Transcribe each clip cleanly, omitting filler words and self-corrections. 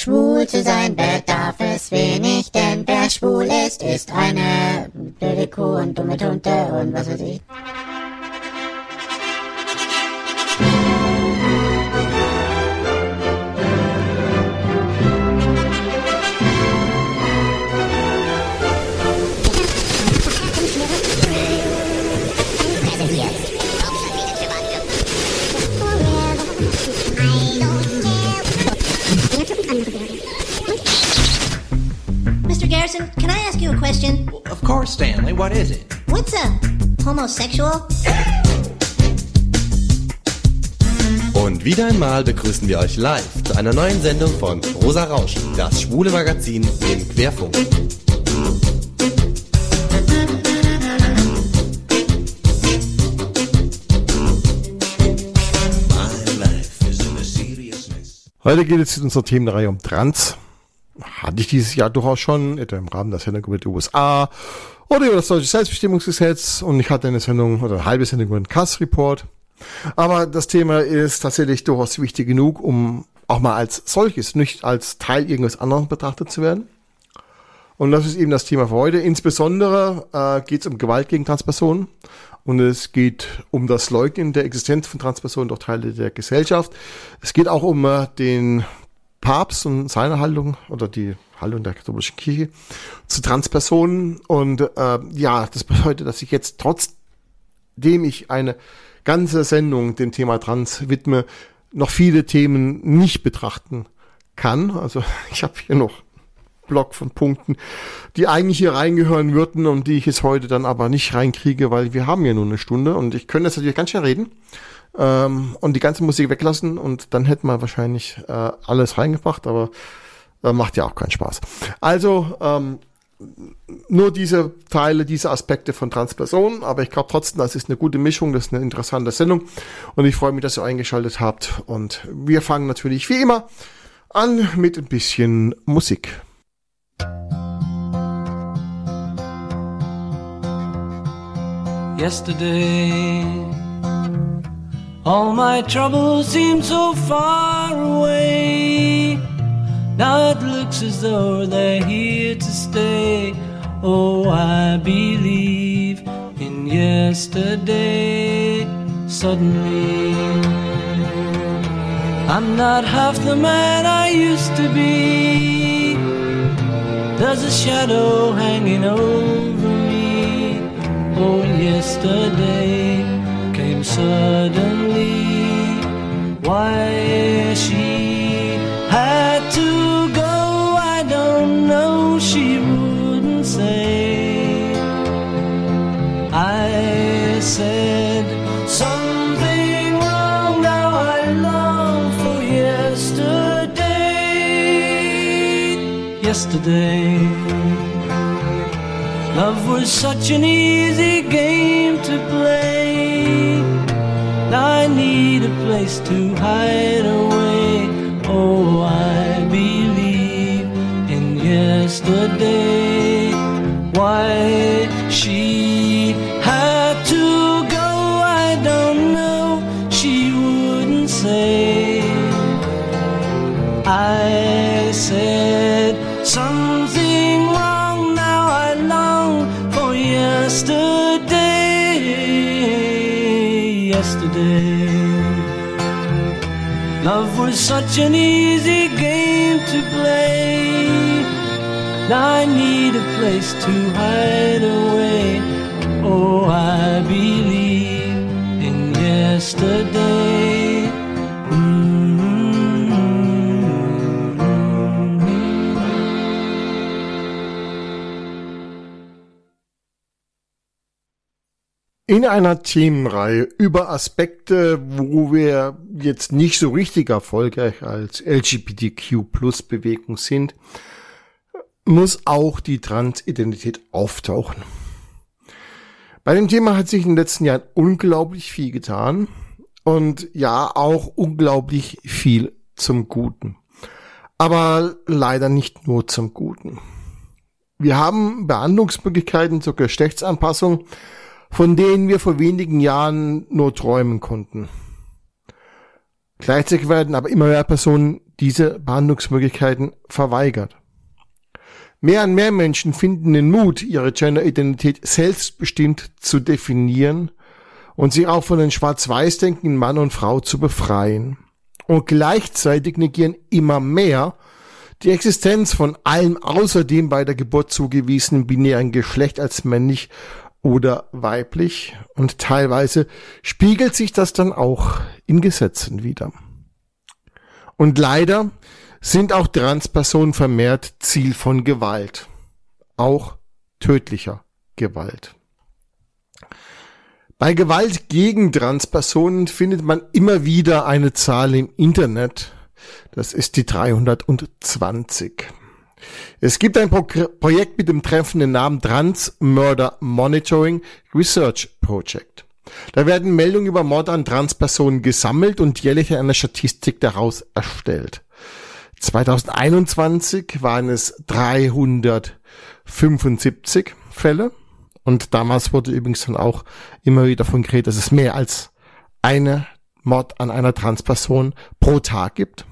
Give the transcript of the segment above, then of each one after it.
schwul zu sein bedarf es wenig, denn wer schwul ist, ist eine blöde Kuh und dumme Tunte und was weiß ich. Mr. Garrison, can I ask you a question? Well, of course, Stanley. What is it? What's a homosexual? Und wieder einmal begrüßen wir euch live zu einer neuen Sendung von Rosa Rauschen, das schwule Magazin im Querfunk. Heute geht es in unserer Themenreihe um Trans. Hatte ich dieses Jahr durchaus schon, etwa im Rahmen der Sendung über die USA oder über das deutsche Selbstbestimmungsgesetz, und ich hatte eine Sendung oder eine halbe Sendung über den Cass-Report. Aber das Thema ist tatsächlich durchaus wichtig genug, um auch mal als solches, nicht als Teil irgendwas anderes betrachtet zu werden. Und das ist eben das Thema für heute. Insbesondere geht es um Gewalt gegen Transpersonen. Und es geht um das Leugnen der Existenz von Transpersonen durch Teile der Gesellschaft. Es geht auch um den Papst und seine Haltung oder die Haltung der katholischen Kirche zu Transpersonen. Und das bedeutet, dass ich jetzt, trotzdem ich eine ganze Sendung dem Thema Trans widme, noch viele Themen nicht betrachten kann. Also ich habe hier noch Block von Punkten, die eigentlich hier reingehören würden und die ich jetzt heute dann aber nicht reinkriege, weil wir haben ja nur eine Stunde und ich könnte jetzt natürlich ganz schnell reden und die ganze Musik weglassen und dann hätten wir wahrscheinlich alles reingebracht, aber macht ja auch keinen Spaß. Also nur diese Teile, diese Aspekte von Transpersonen, aber ich glaube trotzdem, das ist eine gute Mischung, das ist eine interessante Sendung und ich freue mich, dass ihr eingeschaltet habt, und wir fangen natürlich wie immer an mit ein bisschen Musik. Yesterday, all my troubles seemed so far away. Now it looks as though they're here to stay. Oh, I believe in yesterday. Suddenly, I'm not half the man I used to be. There's a shadow hanging over me. Oh, yesterday came suddenly. Why she had to go, I don't know, she wouldn't say. I said something wrong, now I long for yesterday. Yesterday, love was such an easy game to play. Now I need a place to hide away. Oh, I believe in yesterday. Why she had to go, I don't know, she wouldn't say. I said something wrong, now I long for yesterday. Yesterday, love was such an easy game to play. Now I need a place to hide away. Oh, I believe in yesterday. In einer Themenreihe über Aspekte, wo wir jetzt nicht so richtig erfolgreich als LGBTQ-Plus-Bewegung sind, muss auch die Transidentität auftauchen. Bei dem Thema hat sich in den letzten Jahren unglaublich viel getan und ja, auch unglaublich viel zum Guten. Aber leider nicht nur zum Guten. Wir haben Behandlungsmöglichkeiten zur Geschlechtsanpassung, von denen wir vor wenigen Jahren nur träumen konnten. Gleichzeitig werden aber immer mehr Personen diese Behandlungsmöglichkeiten verweigert. Mehr und mehr Menschen finden den Mut, ihre Gender-Identität selbstbestimmt zu definieren und sich auch von den Schwarz-Weiß-Denken in Mann und Frau zu befreien. Und gleichzeitig negieren immer mehr die Existenz von allem außer dem bei der Geburt zugewiesenen binären Geschlecht als männlich oder weiblich. Und teilweise spiegelt sich das dann auch in Gesetzen wider. Und leider sind auch Transpersonen vermehrt Ziel von Gewalt. Auch tödlicher Gewalt. Bei Gewalt gegen Transpersonen findet man immer wieder eine Zahl im Internet. Das ist die 320. Es gibt ein Projekt mit dem treffenden Namen Trans Murder Monitoring Research Project. Da werden Meldungen über Mord an Transpersonen gesammelt und jährlich eine Statistik daraus erstellt. 2021 waren es 375 Fälle. Und damals wurde übrigens dann auch immer wieder von geredet, dass es mehr als eine Mord an einer Transperson pro Tag gibt.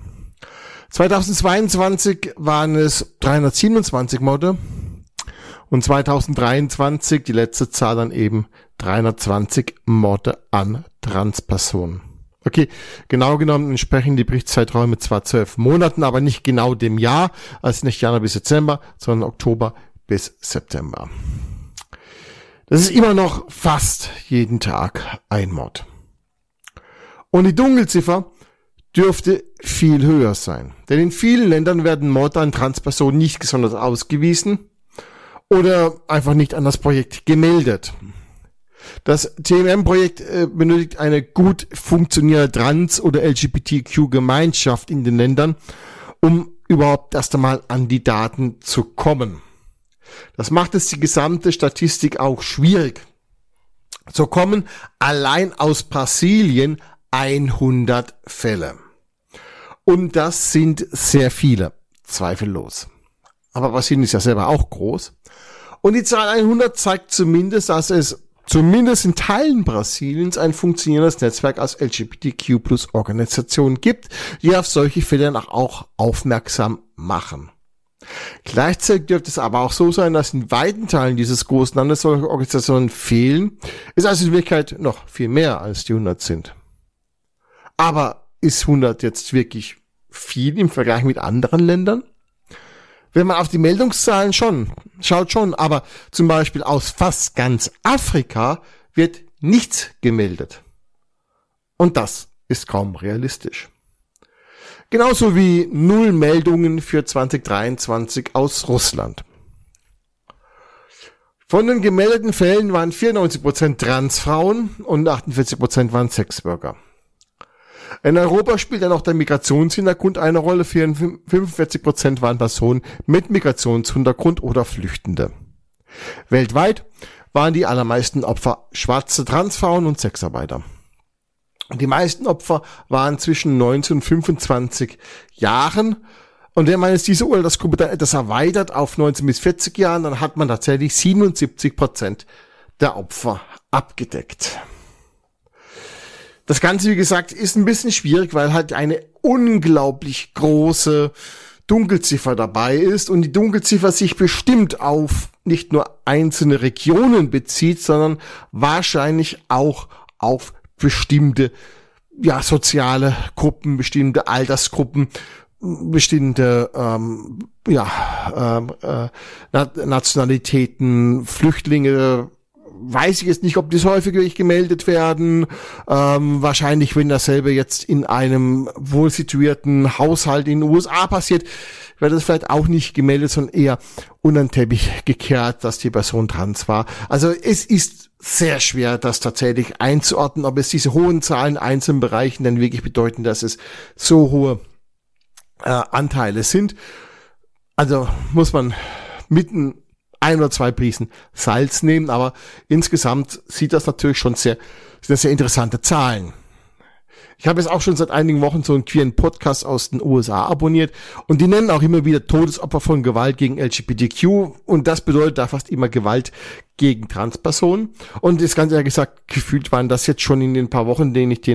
2022 waren es 327 Morde und 2023, die letzte Zahl dann eben 320 Morde an Transpersonen. Okay, genau genommen entsprechen die Berichtszeiträume zwar 12 Monaten, aber nicht genau dem Jahr, also nicht Januar bis Dezember, sondern Oktober bis September. Das ist immer noch fast jeden Tag ein Mord. Und die Dunkelziffer dürfte viel höher sein. Denn in vielen Ländern werden Morde an Transpersonen nicht besonders ausgewiesen oder einfach nicht an das Projekt gemeldet. Das TMM-Projekt benötigt eine gut funktionierende Trans- oder LGBTQ-Gemeinschaft in den Ländern, um überhaupt erst einmal an die Daten zu kommen. Das macht es die gesamte Statistik auch schwierig. So kommen allein aus Brasilien 100 Fälle. Und das sind sehr viele, zweifellos. Aber Brasilien ist ja selber auch groß. Und die Zahl 100 zeigt zumindest, dass es zumindest in Teilen Brasiliens ein funktionierendes Netzwerk aus LGBTQ+-Organisationen gibt, die auf solche Fälle auch aufmerksam machen. Gleichzeitig dürfte es aber auch so sein, dass in weiten Teilen dieses großen Landes solche Organisationen fehlen, es also in Wirklichkeit noch viel mehr als die 100 sind. Aber ist 100 jetzt wirklich viel im Vergleich mit anderen Ländern? Wenn man auf die Meldungszahlen schaut schon, aber zum Beispiel aus fast ganz Afrika wird nichts gemeldet. Und das ist kaum realistisch. Genauso wie 0 Meldungen für 2023 aus Russland. Von den gemeldeten Fällen waren 94% Transfrauen und 48% waren Sexworker. In Europa spielt dann auch der Migrationshintergrund eine Rolle. 45% waren Personen mit Migrationshintergrund oder Flüchtende. Weltweit waren die allermeisten Opfer schwarze Transfrauen und Sexarbeiter. Die meisten Opfer waren zwischen 19 und 25 Jahren. Und wenn man jetzt diese Altersgruppe dann etwas erweitert auf 19 bis 40 Jahren, dann hat man tatsächlich 77% der Opfer abgedeckt. Das Ganze, wie gesagt, ist ein bisschen schwierig, weil halt eine unglaublich große Dunkelziffer dabei ist und die Dunkelziffer sich bestimmt auf nicht nur einzelne Regionen bezieht, sondern wahrscheinlich auch auf bestimmte soziale Gruppen, bestimmte Altersgruppen, bestimmte Nationalitäten, Flüchtlinge. Weiß ich jetzt nicht, ob das häufig gemeldet werden. Wahrscheinlich, wenn dasselbe jetzt in einem wohlsituierten Haushalt in den USA passiert, wird das vielleicht auch nicht gemeldet, sondern eher unter den Teppich gekehrt, dass die Person trans war. Also es ist sehr schwer, das tatsächlich einzuordnen, ob es diese hohen Zahlen in einzelnen Bereichen dann wirklich bedeuten, dass es so hohe Anteile sind. Also muss man mitten 1 oder 2 Prisen Salz nehmen, aber insgesamt sieht das natürlich schon sind das sehr interessante Zahlen. Ich habe jetzt auch schon seit einigen Wochen so einen queeren Podcast aus den USA abonniert und die nennen auch immer wieder Todesopfer von Gewalt gegen LGBTQ und das bedeutet da fast immer Gewalt gegen Transpersonen. Und das ganz ehrlich gesagt, gefühlt waren das jetzt schon in den paar Wochen, in denen ich den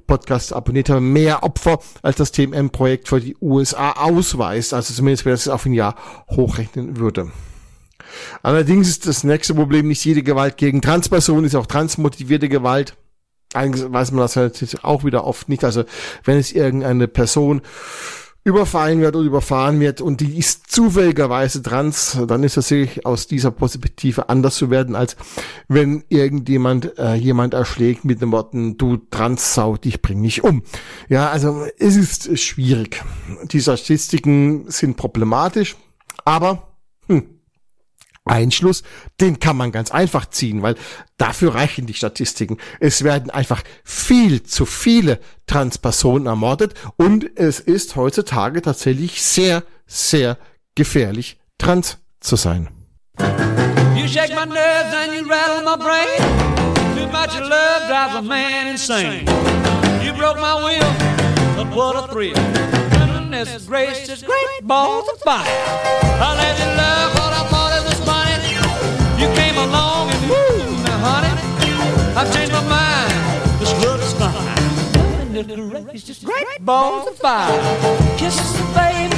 Podcast abonniert haben, mehr Opfer als das TMM-Projekt für die USA ausweist. Also zumindest, wenn das auf ein Jahr hochrechnen würde. Allerdings ist das nächste Problem, nicht jede Gewalt gegen Transpersonen ist auch transmotivierte Gewalt. Eigentlich weiß man das halt auch wieder oft nicht. Also wenn es irgendeine Person überfallen wird oder überfahren wird und die ist zufälligerweise trans, dann ist das sicherlich aus dieser Perspektive anders zu werden, als wenn irgendjemand jemand erschlägt mit den Worten, du Transsau, dich bring nicht um. Ja, also es ist schwierig. Die Statistiken sind problematisch, aber Einschluss, den kann man ganz einfach ziehen, weil dafür reichen die Statistiken. Es werden einfach viel zu viele Transpersonen ermordet und es ist heutzutage tatsächlich sehr, sehr gefährlich, trans zu sein. You shake my nerves and you rattle my brain. Too much love drives a man insane. You broke my will, but what a thrill. Goodness gracious, great balls of fire. I let you love what I thought it was funny. You came along and woo, now honey, I've changed my mind. This love is fine. Goodness gracious, great balls of fire. Kisses, baby.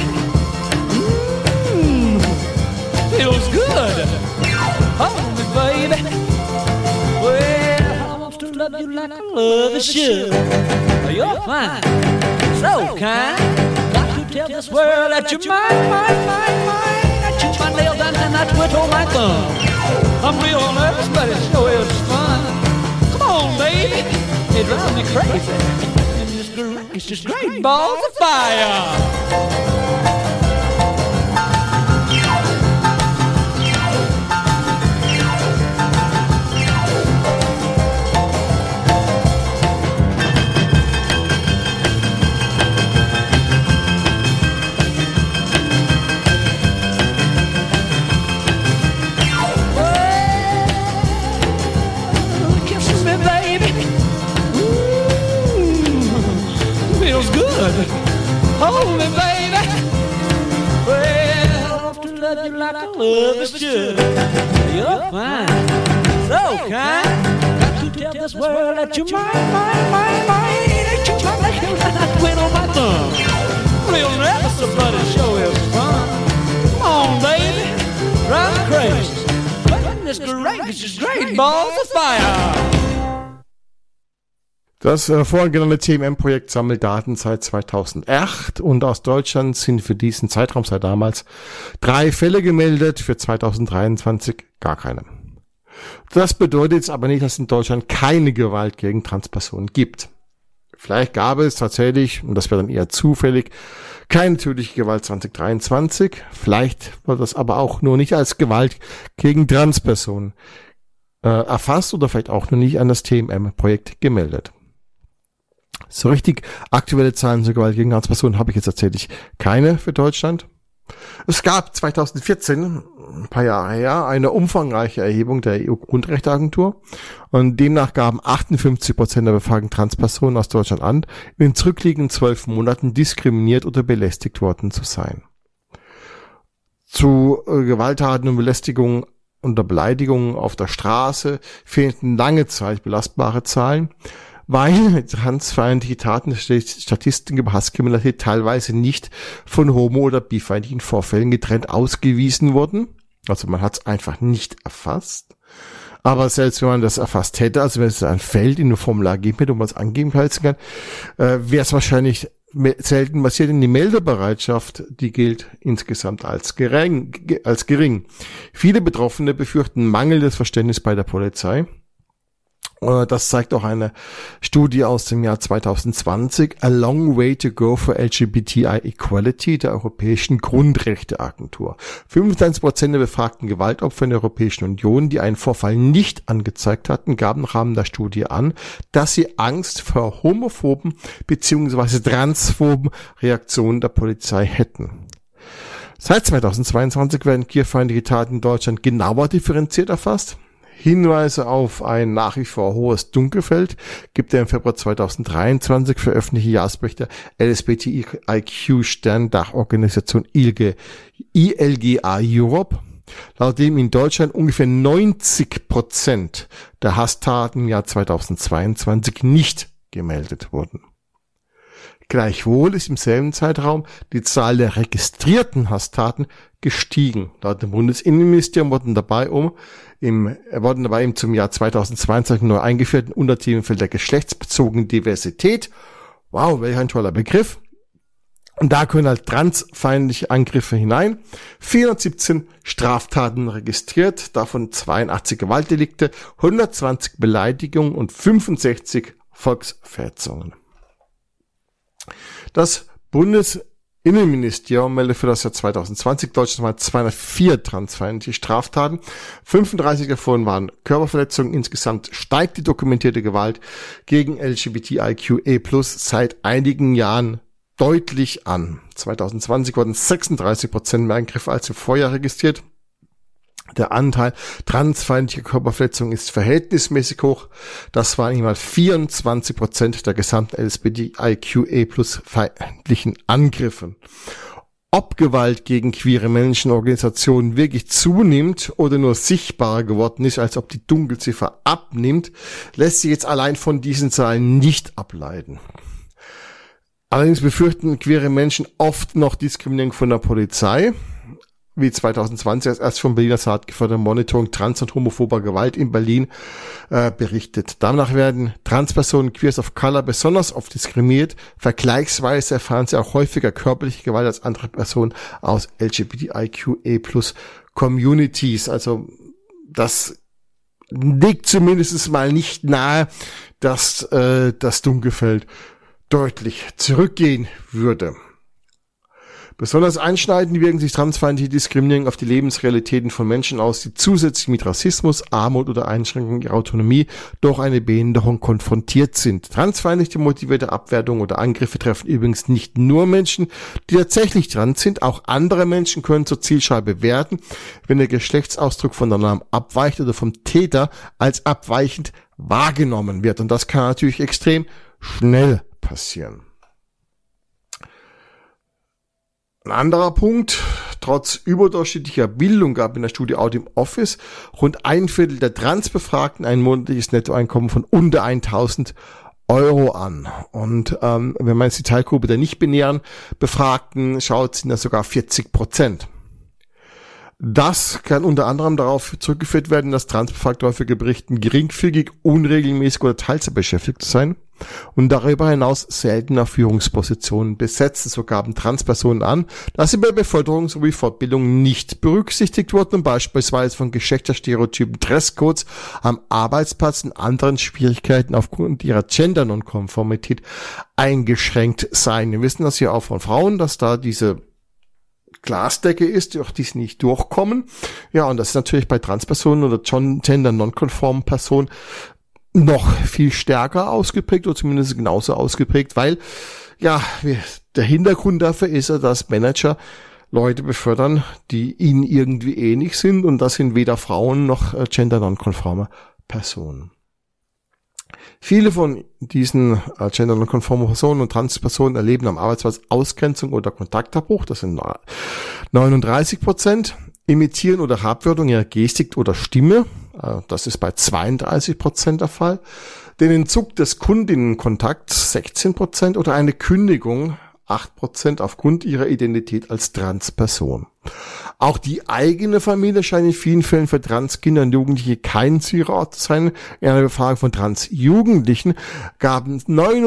Feels good. Hold me, baby. Well, I want to love you like I love a should. You're fine, so kind. Got to tell this world that you're mine, mine, mine, mine. I chew my nails and I twiddle my thumb. I'm real nervous, but it sure is fun. Come on, baby. It drives me crazy. And it's just great balls of fire. Hold me, baby. Well, I want to love you like I love is should. You're fine, so kind. Got to tell this world that you're mine, mine, mine, mine. That you're my nails and I twiddle my thumb. Real nervous, but it sure is fun. Come on, baby, drive me crazy. Goodness gracious, great balls of fire. Das vorhin genannte TMM-Projekt sammelt Daten seit 2008 und aus Deutschland sind für diesen Zeitraum seit damals 3 Fälle gemeldet, für 2023 gar keine. Das bedeutet jetzt aber nicht, dass es in Deutschland keine Gewalt gegen Transpersonen gibt. Vielleicht gab es tatsächlich, und das wäre dann eher zufällig, keine tödliche Gewalt 2023. Vielleicht wird das aber auch nur nicht als Gewalt gegen Transpersonen erfasst oder vielleicht auch nur nicht an das TMM-Projekt gemeldet. So richtig aktuelle Zahlen zur Gewalt gegen Transpersonen habe ich jetzt tatsächlich keine für Deutschland. Es gab 2014, ein paar Jahre her, eine umfangreiche Erhebung der EU-Grundrechteagentur und demnach gaben 58% der befragten Transpersonen aus Deutschland an, in den zurückliegenden 12 Monaten diskriminiert oder belästigt worden zu sein. Zu Gewalttaten und Belästigungen oder Beleidigungen auf der Straße fehlten lange Zeit belastbare Zahlen, weil transfeindliche Taten der Statistiken über Hasskriminalität teilweise nicht von homo- oder bifeindlichen Vorfällen getrennt ausgewiesen wurden. Also man hat es einfach nicht erfasst. Aber selbst wenn man das erfasst hätte, also wenn es ein Feld in einem Formular gibt, wo man es angeben kann, wäre es wahrscheinlich selten passiert in die Meldebereitschaft, die gilt insgesamt als gering. Viele Betroffene befürchten mangelndes Verständnis bei der Polizei. Das zeigt auch eine Studie aus dem Jahr 2020, A Long Way to Go for LGBTI Equality der Europäischen Grundrechteagentur. 25% der befragten Gewaltopfer in der Europäischen Union, die einen Vorfall nicht angezeigt hatten, gaben im Rahmen der Studie an, dass sie Angst vor homophoben bzw. transphoben Reaktionen der Polizei hätten. Seit 2022 werden queerfeindliche Taten in Deutschland genauer differenziert erfasst. Hinweise auf ein nach wie vor hohes Dunkelfeld gibt der im Februar 2023 veröffentlichte Jahresbericht der LSBTIQ-Sterndachorganisation ILGA Europe, laut dem in Deutschland ungefähr 90% der Hasstaten im Jahr 2022 nicht gemeldet wurden. Gleichwohl ist im selben Zeitraum die Zahl der registrierten Hasstaten gestiegen. Laut dem Bundesinnenministerium wurden dabei im zum Jahr 2022 neu eingeführten Unterthemenfeld der geschlechtsbezogenen Diversität. Wow, welch ein toller Begriff. Und da können halt transfeindliche Angriffe hinein. 417 Straftaten registriert, davon 82 Gewaltdelikte, 120 Beleidigungen und 65 Volksverhetzungen. Das Bundesinnenministerium meldet für das Jahr 2020 deutschlandweit 204 transfeindliche Straftaten. 35 davon waren Körperverletzungen. Insgesamt steigt die dokumentierte Gewalt gegen LGBTIQA+ seit einigen Jahren deutlich an. 2020 wurden 36% mehr Angriffe als im Vorjahr registriert. Der Anteil transfeindlicher Körperverletzungen ist verhältnismäßig hoch. Das waren einmal 24% der gesamten LGBTIQA+ feindlichen Angriffe. Ob Gewalt gegen queere Menschen in Organisationen wirklich zunimmt oder nur sichtbarer geworden ist, als ob die Dunkelziffer abnimmt, lässt sich jetzt allein von diesen Zahlen nicht ableiten. Allerdings befürchten queere Menschen oft noch Diskriminierung von der Polizei, wie 2020 als erst vom Berliner Senat geförderte Monitoring trans- und homophober Gewalt in Berlin berichtet. Danach werden Transpersonen, Queers of Color besonders oft diskriminiert. Vergleichsweise erfahren sie auch häufiger körperliche Gewalt als andere Personen aus LGBTIQA+ Communities. Also das liegt zumindest mal nicht nahe, dass das Dunkelfeld deutlich zurückgehen würde. Besonders einschneidend wirken sich transfeindliche Diskriminierung auf die Lebensrealitäten von Menschen aus, die zusätzlich mit Rassismus, Armut oder Einschränkung ihrer Autonomie durch eine Behinderung konfrontiert sind. Transfeindlich motivierte Abwertungen oder Angriffe treffen übrigens nicht nur Menschen, die tatsächlich trans sind, auch andere Menschen können zur Zielscheibe werden, wenn der Geschlechtsausdruck von der Norm abweicht oder vom Täter als abweichend wahrgenommen wird. Und das kann natürlich extrem schnell passieren. Ein anderer Punkt, trotz überdurchschnittlicher Bildung gab in der Studie Out im Office rund 1/4 der Transbefragten ein monatliches Nettoeinkommen von unter 1.000 Euro an. Und wenn man jetzt die Teilgruppe der nicht-binären Befragten schaut, sind das sogar 40%. Das kann unter anderem darauf zurückgeführt werden, dass Transbefragte häufig berichten, geringfügig, unregelmäßig oder Teilzeit beschäftigt zu sein und darüber hinaus seltener Führungspositionen besetzen. So gaben Transpersonen an, dass sie bei Beförderung sowie Fortbildung nicht berücksichtigt wurden und beispielsweise von Geschlechterstereotypen Dresscodes am Arbeitsplatz und anderen Schwierigkeiten aufgrund ihrer Gender-Nonkonformität eingeschränkt seien. Wir wissen das ja auch von Frauen, dass da diese Glasdecke ist, durch die sie nicht durchkommen. Ja, und das ist natürlich bei Transpersonen oder gender-nonkonformen Personen noch viel stärker ausgeprägt oder zumindest genauso ausgeprägt, weil ja der Hintergrund dafür ist ja, dass Manager Leute befördern, die ihnen irgendwie ähnlich sind, und das sind weder Frauen noch gender-nonkonforme Personen. Viele von diesen gender-nonkonformen Personen und Transpersonen erleben am Arbeitsplatz Ausgrenzung oder Kontaktabbruch, das sind 39%, imitieren oder Herabwürdigung ihrer Gestik oder Stimme, das ist bei 32% der Fall, den Entzug des Kundinnenkontakts 16% oder eine Kündigung 8% aufgrund ihrer Identität als Transperson. Auch die eigene Familie scheint in vielen Fällen für Transkinder und Jugendliche kein Zielort zu sein. In einer Befragung von Transjugendlichen gaben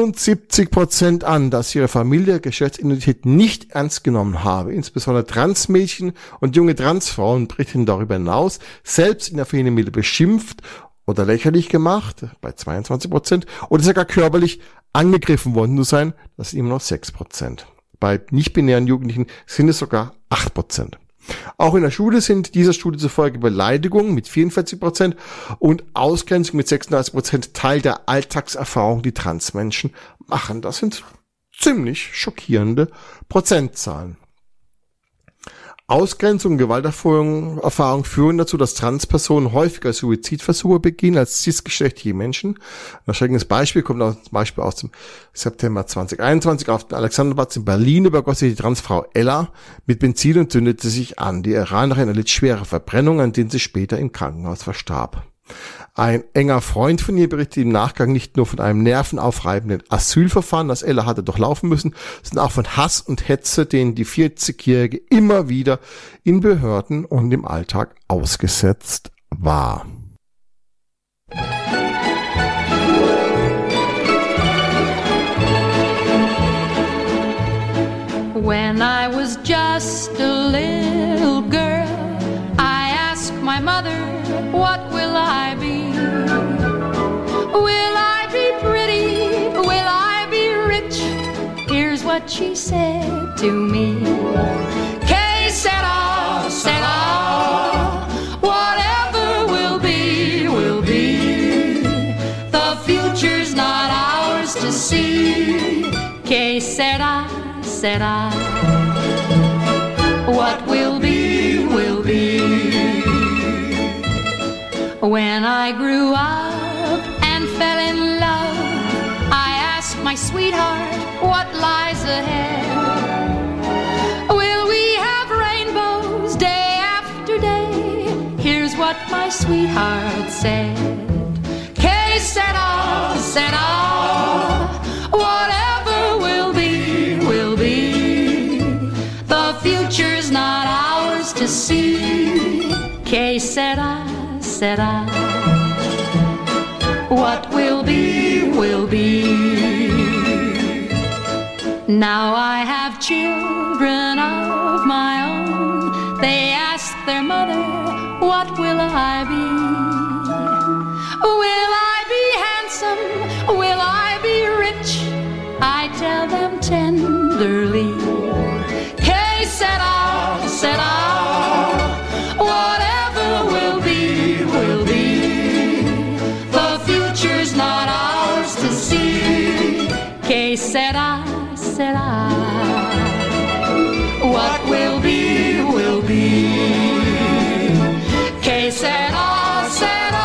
79% an, dass ihre Familie Geschlechtsidentität nicht ernst genommen habe. Insbesondere Transmädchen und junge Transfrauen berichten darüber hinaus, selbst in der Familie beschimpft oder lächerlich gemacht, bei 22%, oder sogar körperlich angegriffen worden zu sein, das sind immer noch 6%. Bei nicht-binären Jugendlichen sind es sogar 8%. Auch in der Schule sind dieser Studie zufolge Beleidigungen mit 44% und Ausgrenzung mit 36% Teil der Alltagserfahrung, die Transmenschen machen. Das sind ziemlich schockierende Prozentzahlen. Ausgrenzung und Gewalterfahrung führen dazu, dass Transpersonen häufiger Suizidversuche begehen als cisgeschlechtliche Menschen. Ein erschreckendes Beispiel kommt zum Beispiel aus dem September 2021. Auf dem Alexanderplatz in Berlin übergoss sich die Transfrau Ella mit Benzin und zündete sich an. Die Iranerin erlitt schwere Verbrennungen, an denen sie später im Krankenhaus verstarb. Ein enger Freund von ihr berichtet im Nachgang nicht nur von einem nervenaufreibenden Asylverfahren, das Ella hatte durchlaufen müssen, sondern auch von Hass und Hetze, denen die 40-Jährige immer wieder in Behörden und im Alltag ausgesetzt war. When I was just a little girl, I asked my mother, what will I be? Will I be pretty? Will I be rich? Here's what she said to me. Que sera, sera, whatever will be, will be. The future's not ours to see. Que sera, sera, what will be, will be. When I grew up and fell in love, I asked my sweetheart what lies ahead. Will we have rainbows day after day? Here's what my sweetheart said. Que sera, sera, whatever will be, will be. The future's not ours to see. Que sera, sera, what will be, will be. Now I have children of my own. They ask their mother, what will I be? Will I be handsome? Will I be rich? I tell them tenderly. Que sera, sera, whatever will be, will be. The future's not ours to see. Que sera, sera, what will be, will be. Que sera, sera.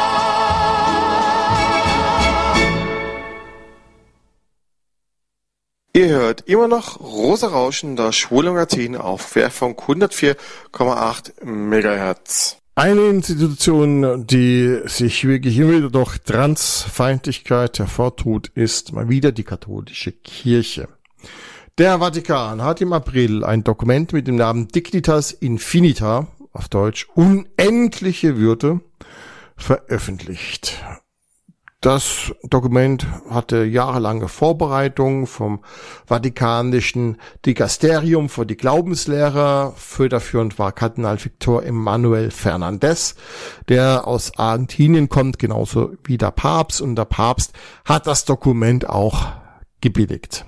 Ihr hört immer noch Rosa Rauschen, das Schwule Magazin auf WFFunk 104,8 MHz. Eine Institution, die sich wirklich immer wieder durch Transfeindlichkeit hervortut, ist mal wieder die katholische Kirche. Der Vatikan hat im April ein Dokument mit dem Namen Dignitas Infinita, auf Deutsch unendliche Würde, veröffentlicht. Das Dokument hatte jahrelange Vorbereitung vom Vatikanischen Dikasterium für die Glaubenslehre. Federführend war Kardinal Victor Emmanuel Fernandez, der aus Argentinien kommt, genauso wie der Papst. Und der Papst hat das Dokument auch gebilligt.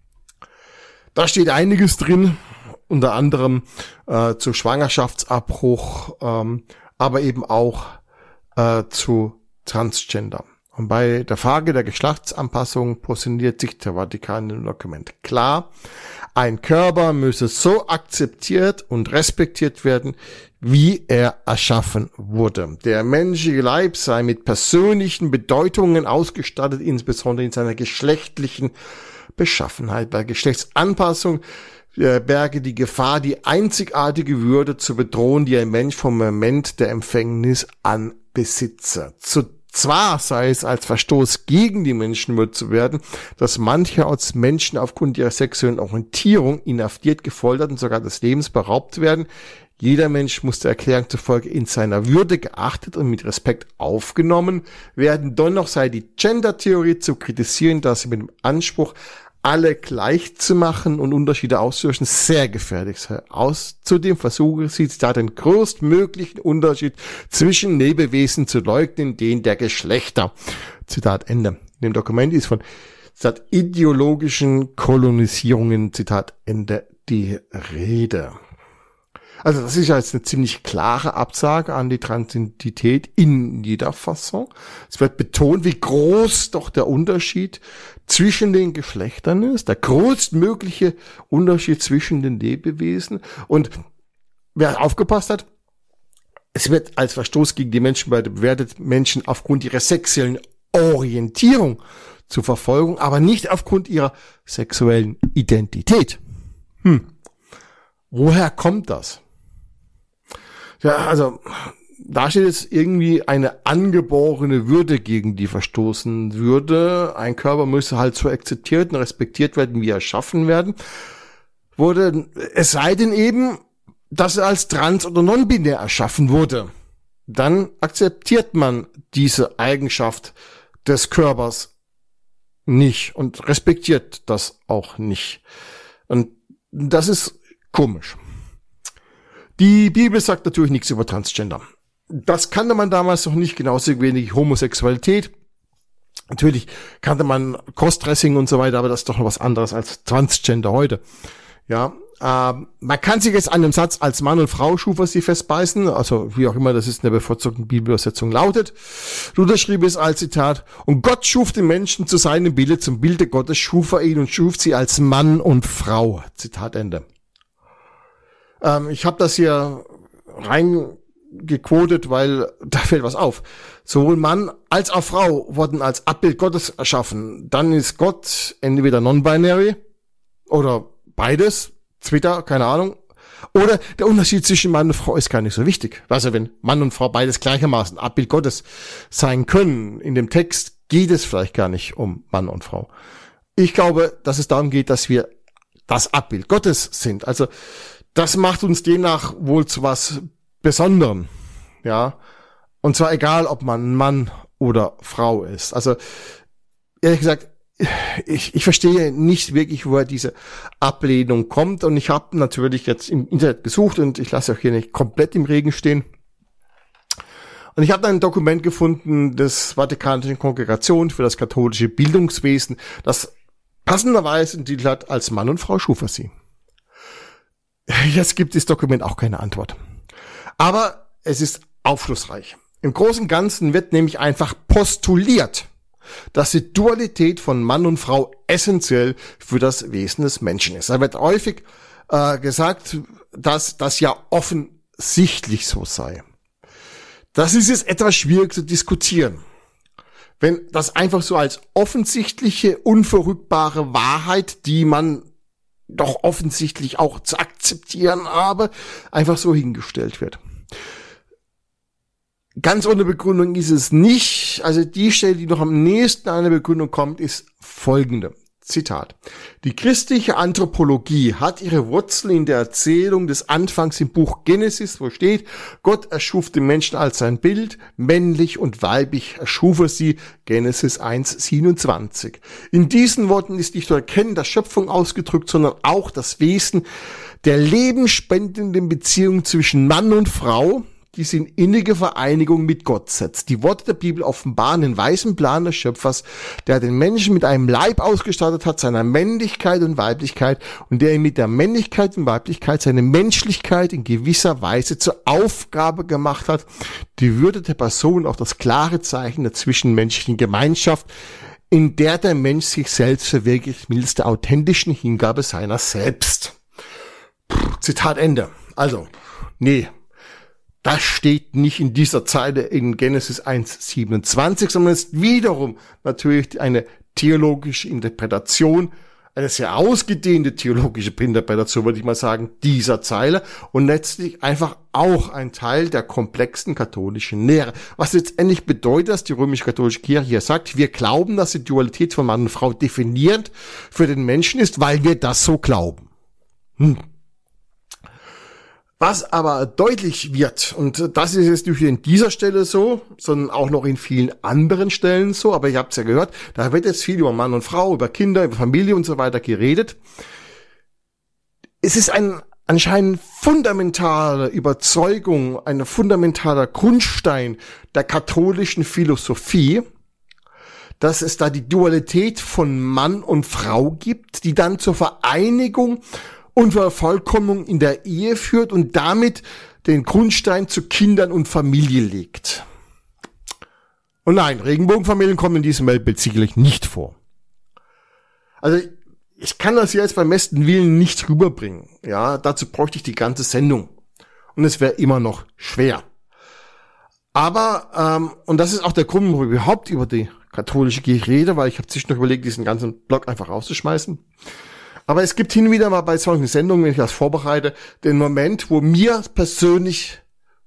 Da steht einiges drin, unter anderem zu Schwangerschaftsabbruch, aber eben auch zu Transgender. Und bei der Frage der Geschlechtsanpassung positioniert sich der Vatikan im Dokument klar. Ein Körper müsse so akzeptiert und respektiert werden, wie er erschaffen wurde. Der menschliche Leib sei mit persönlichen Bedeutungen ausgestattet, insbesondere in seiner geschlechtlichen Beschaffenheit. Bei Geschlechtsanpassung berge die Gefahr, die einzigartige Würde zu bedrohen, die ein Mensch vom Moment der Empfängnis an besitze. Zwar sei es als Verstoß gegen die Menschenwürde zu werden, dass manche als Menschen aufgrund ihrer sexuellen Orientierung inhaftiert, gefoltert und sogar des Lebens beraubt werden. Jeder Mensch muss der Erklärung zufolge in seiner Würde geachtet und mit Respekt aufgenommen werden. Dennoch sei die Gender-Theorie zu kritisieren, dass sie mit dem Anspruch, alle gleich zu machen und Unterschiede auszulöschen, sehr gefährlich sei. Außerdem versuche sie da den größtmöglichen Unterschied zwischen Lebewesen zu leugnen, den der Geschlechter. Zitat Ende. In dem Dokument ist von Zitat ideologischen Kolonisierungen, Zitat Ende, die Rede. Also das ist ja jetzt eine ziemlich klare Absage an die Transidentität in jeder Fassung. Es wird betont, wie groß doch der Unterschied zwischen den Geschlechtern ist, der größtmögliche Unterschied zwischen den Lebewesen. Und wer aufgepasst hat, es wird als Verstoß gegen die Menschenwürde bewertet, Menschen aufgrund ihrer sexuellen Orientierung zur Verfolgung, aber nicht aufgrund ihrer sexuellen Identität. Woher kommt das? Ja, also da steht jetzt irgendwie eine angeborene Würde, gegen die verstoßen würde. Ein Körper müsse halt so akzeptiert und respektiert werden, wie er erschaffen werden wurde. Es sei denn eben, dass er als trans- oder non-binär erschaffen wurde. Dann akzeptiert man diese Eigenschaft des Körpers nicht und respektiert das auch nicht. Und das ist komisch. Die Bibel sagt natürlich nichts über Transgender. Das kannte man damals noch nicht, genauso wenig Homosexualität. Natürlich kannte man Crossdressing und so weiter, aber das ist doch noch was anderes als Transgender heute. Ja, man kann sich jetzt an dem Satz als Mann und Frau schuf er sie festbeißen, also wie auch immer das ist in der bevorzugten Bibelübersetzung lautet. Luther schrieb es als Zitat: Und Gott schuf den Menschen zu seinem Bilde, zum Bilde Gottes schuf er ihn und schuf sie als Mann und Frau. Zitat Ende. Ich habe das hier reingequotet, weil da fällt was auf. Sowohl Mann als auch Frau wurden als Abbild Gottes erschaffen. Dann ist Gott entweder non-binary oder beides, Twitter, keine Ahnung. Oder der Unterschied zwischen Mann und Frau ist gar nicht so wichtig. Also wenn Mann und Frau beides gleichermaßen Abbild Gottes sein können, in dem Text geht es vielleicht gar nicht um Mann und Frau. Ich glaube, dass es darum geht, dass wir das Abbild Gottes sind. Also das macht uns demnach wohl zu was Besonderem. Ja. Und zwar egal, ob man Mann oder Frau ist. Also ehrlich gesagt, ich verstehe nicht wirklich, woher diese Ablehnung kommt, und ich habe natürlich jetzt im Internet gesucht und ich lasse auch hier nicht komplett im Regen stehen. Und ich habe dann ein Dokument gefunden des Vatikanischen Kongregation für das katholische Bildungswesen, das passenderweise den Titel hat: Als Mann und Frau schuf er sie. Jetzt gibt das Dokument auch keine Antwort. Aber es ist aufschlussreich. Im Großen und Ganzen wird nämlich einfach postuliert, dass die Dualität von Mann und Frau essentiell für das Wesen des Menschen ist. Da wird häufig gesagt, dass das ja offensichtlich so sei. Das ist jetzt etwas schwierig zu diskutieren. Wenn das einfach so als offensichtliche, unverrückbare Wahrheit, die man doch offensichtlich auch zu akzeptieren habe, einfach so hingestellt wird. Ganz ohne Begründung ist es nicht. Also die Stelle, die noch am nächsten an einer Begründung kommt, ist folgende. Zitat: Die christliche Anthropologie hat ihre Wurzeln in der Erzählung des Anfangs im Buch Genesis, wo steht: Gott erschuf den Menschen als sein Bild, männlich und weiblich erschuf er sie, Genesis 1,27. In diesen Worten ist nicht nur Erkennen der Schöpfung ausgedrückt, sondern auch das Wesen der lebenspendenden Beziehung zwischen Mann und Frau, die sie in innige Vereinigung mit Gott setzt. Die Worte der Bibel offenbaren den weisen Plan des Schöpfers, der den Menschen mit einem Leib ausgestattet hat, seiner Männlichkeit und Weiblichkeit, und der ihm mit der Männlichkeit und Weiblichkeit seine Menschlichkeit in gewisser Weise zur Aufgabe gemacht hat, die Würde der Person, auch das klare Zeichen der zwischenmenschlichen Gemeinschaft, in der der Mensch sich selbst verwirklicht mittels der authentischen Hingabe seiner selbst. Zitat Ende. Also, nee. Das steht nicht in dieser Zeile in Genesis 1,27, sondern ist wiederum natürlich eine theologische Interpretation, eine sehr ausgedehnte theologische Interpretation, würde ich mal sagen, dieser Zeile, und letztlich einfach auch ein Teil der komplexen katholischen Lehre. Was letztendlich bedeutet, dass die römisch-katholische Kirche hier sagt: Wir glauben, dass die Dualität von Mann und Frau definierend für den Menschen ist, weil wir das so glauben. Was aber deutlich wird, und das ist jetzt nicht in dieser Stelle so, sondern auch noch in vielen anderen Stellen so, aber ihr habt es ja gehört, da wird jetzt viel über Mann und Frau, über Kinder, über Familie und so weiter geredet. Es ist ein anscheinend fundamentale Überzeugung, ein fundamentaler Grundstein der katholischen Philosophie, dass es da die Dualität von Mann und Frau gibt, die dann zur Vereinigung und Vervollkommnung in der Ehe führt und damit den Grundstein zu Kindern und Familie legt. Und nein, Regenbogenfamilien kommen in diesem Weltbild sicherlich nicht vor. Also ich kann das jetzt beim besten Willen nicht rüberbringen. Ja, dazu bräuchte ich die ganze Sendung. Und es wäre immer noch schwer. Aber, und das ist auch der Grund, warum ich überhaupt über die katholische Kirche rede, weil ich habe zwischendurch überlegt, diesen ganzen Blog einfach rauszuschmeißen. Aber es gibt hin und wieder mal bei solchen Sendungen, wenn ich das vorbereite, den Moment, wo mir persönlich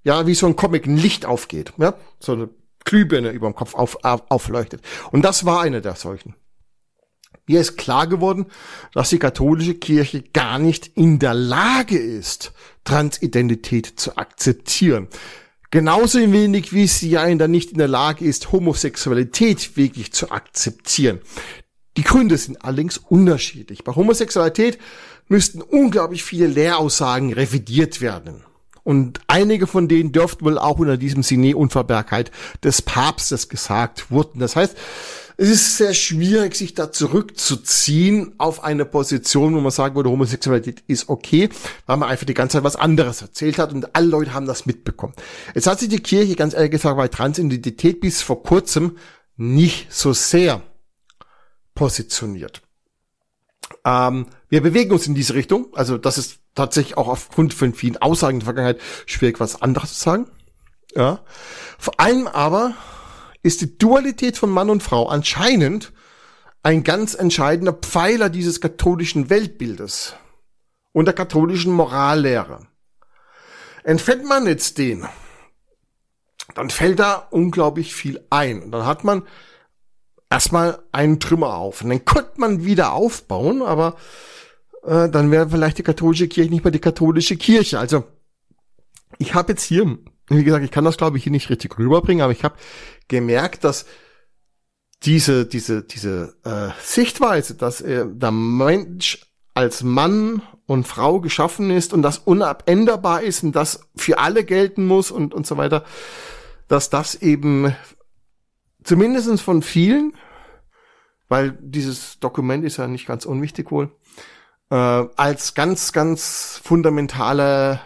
ja, wie so ein Comic ein Licht aufgeht, ja, so eine Glühbirne über dem Kopf aufleuchtet. Und das war eine der solchen. Mir ist klar geworden, dass die katholische Kirche gar nicht in der Lage ist, Transidentität zu akzeptieren. Genauso wenig, wie sie ja nicht in der Lage ist, Homosexualität wirklich zu akzeptieren. Die Gründe sind allerdings unterschiedlich. Bei Homosexualität müssten unglaublich viele Lehraussagen revidiert werden. Und einige von denen dürften wohl auch unter diesem Sinné-Unverbergheit des Papstes gesagt wurden. Das heißt, es ist sehr schwierig, sich da zurückzuziehen auf eine Position, wo man sagen würde, Homosexualität ist okay, weil man einfach die ganze Zeit was anderes erzählt hat und alle Leute haben das mitbekommen. Jetzt hat sich die Kirche, ganz ehrlich gesagt, bei Transidentität bis vor kurzem nicht so sehr positioniert. Wir bewegen uns in diese Richtung, also das ist tatsächlich auch aufgrund von vielen Aussagen in der Vergangenheit schwierig, was anderes zu sagen. Ja. Vor allem aber ist die Dualität von Mann und Frau anscheinend ein ganz entscheidender Pfeiler dieses katholischen Weltbildes und der katholischen Morallehre. Entfernt man jetzt den, dann fällt da unglaublich viel ein. Und dann hat man erstmal einen Trümmer auf. Und dann könnte man wieder aufbauen, aber dann wäre vielleicht die katholische Kirche nicht mehr die katholische Kirche. Also ich habe jetzt hier, wie gesagt, ich kann das glaube ich hier nicht richtig rüberbringen, aber ich habe gemerkt, dass diese Sichtweise, dass der Mensch als Mann und Frau geschaffen ist und das unabänderbar ist und das für alle gelten muss und so weiter, dass das eben zumindest von vielen, weil dieses Dokument ist ja nicht ganz unwichtig wohl, als ganz, ganz fundamentale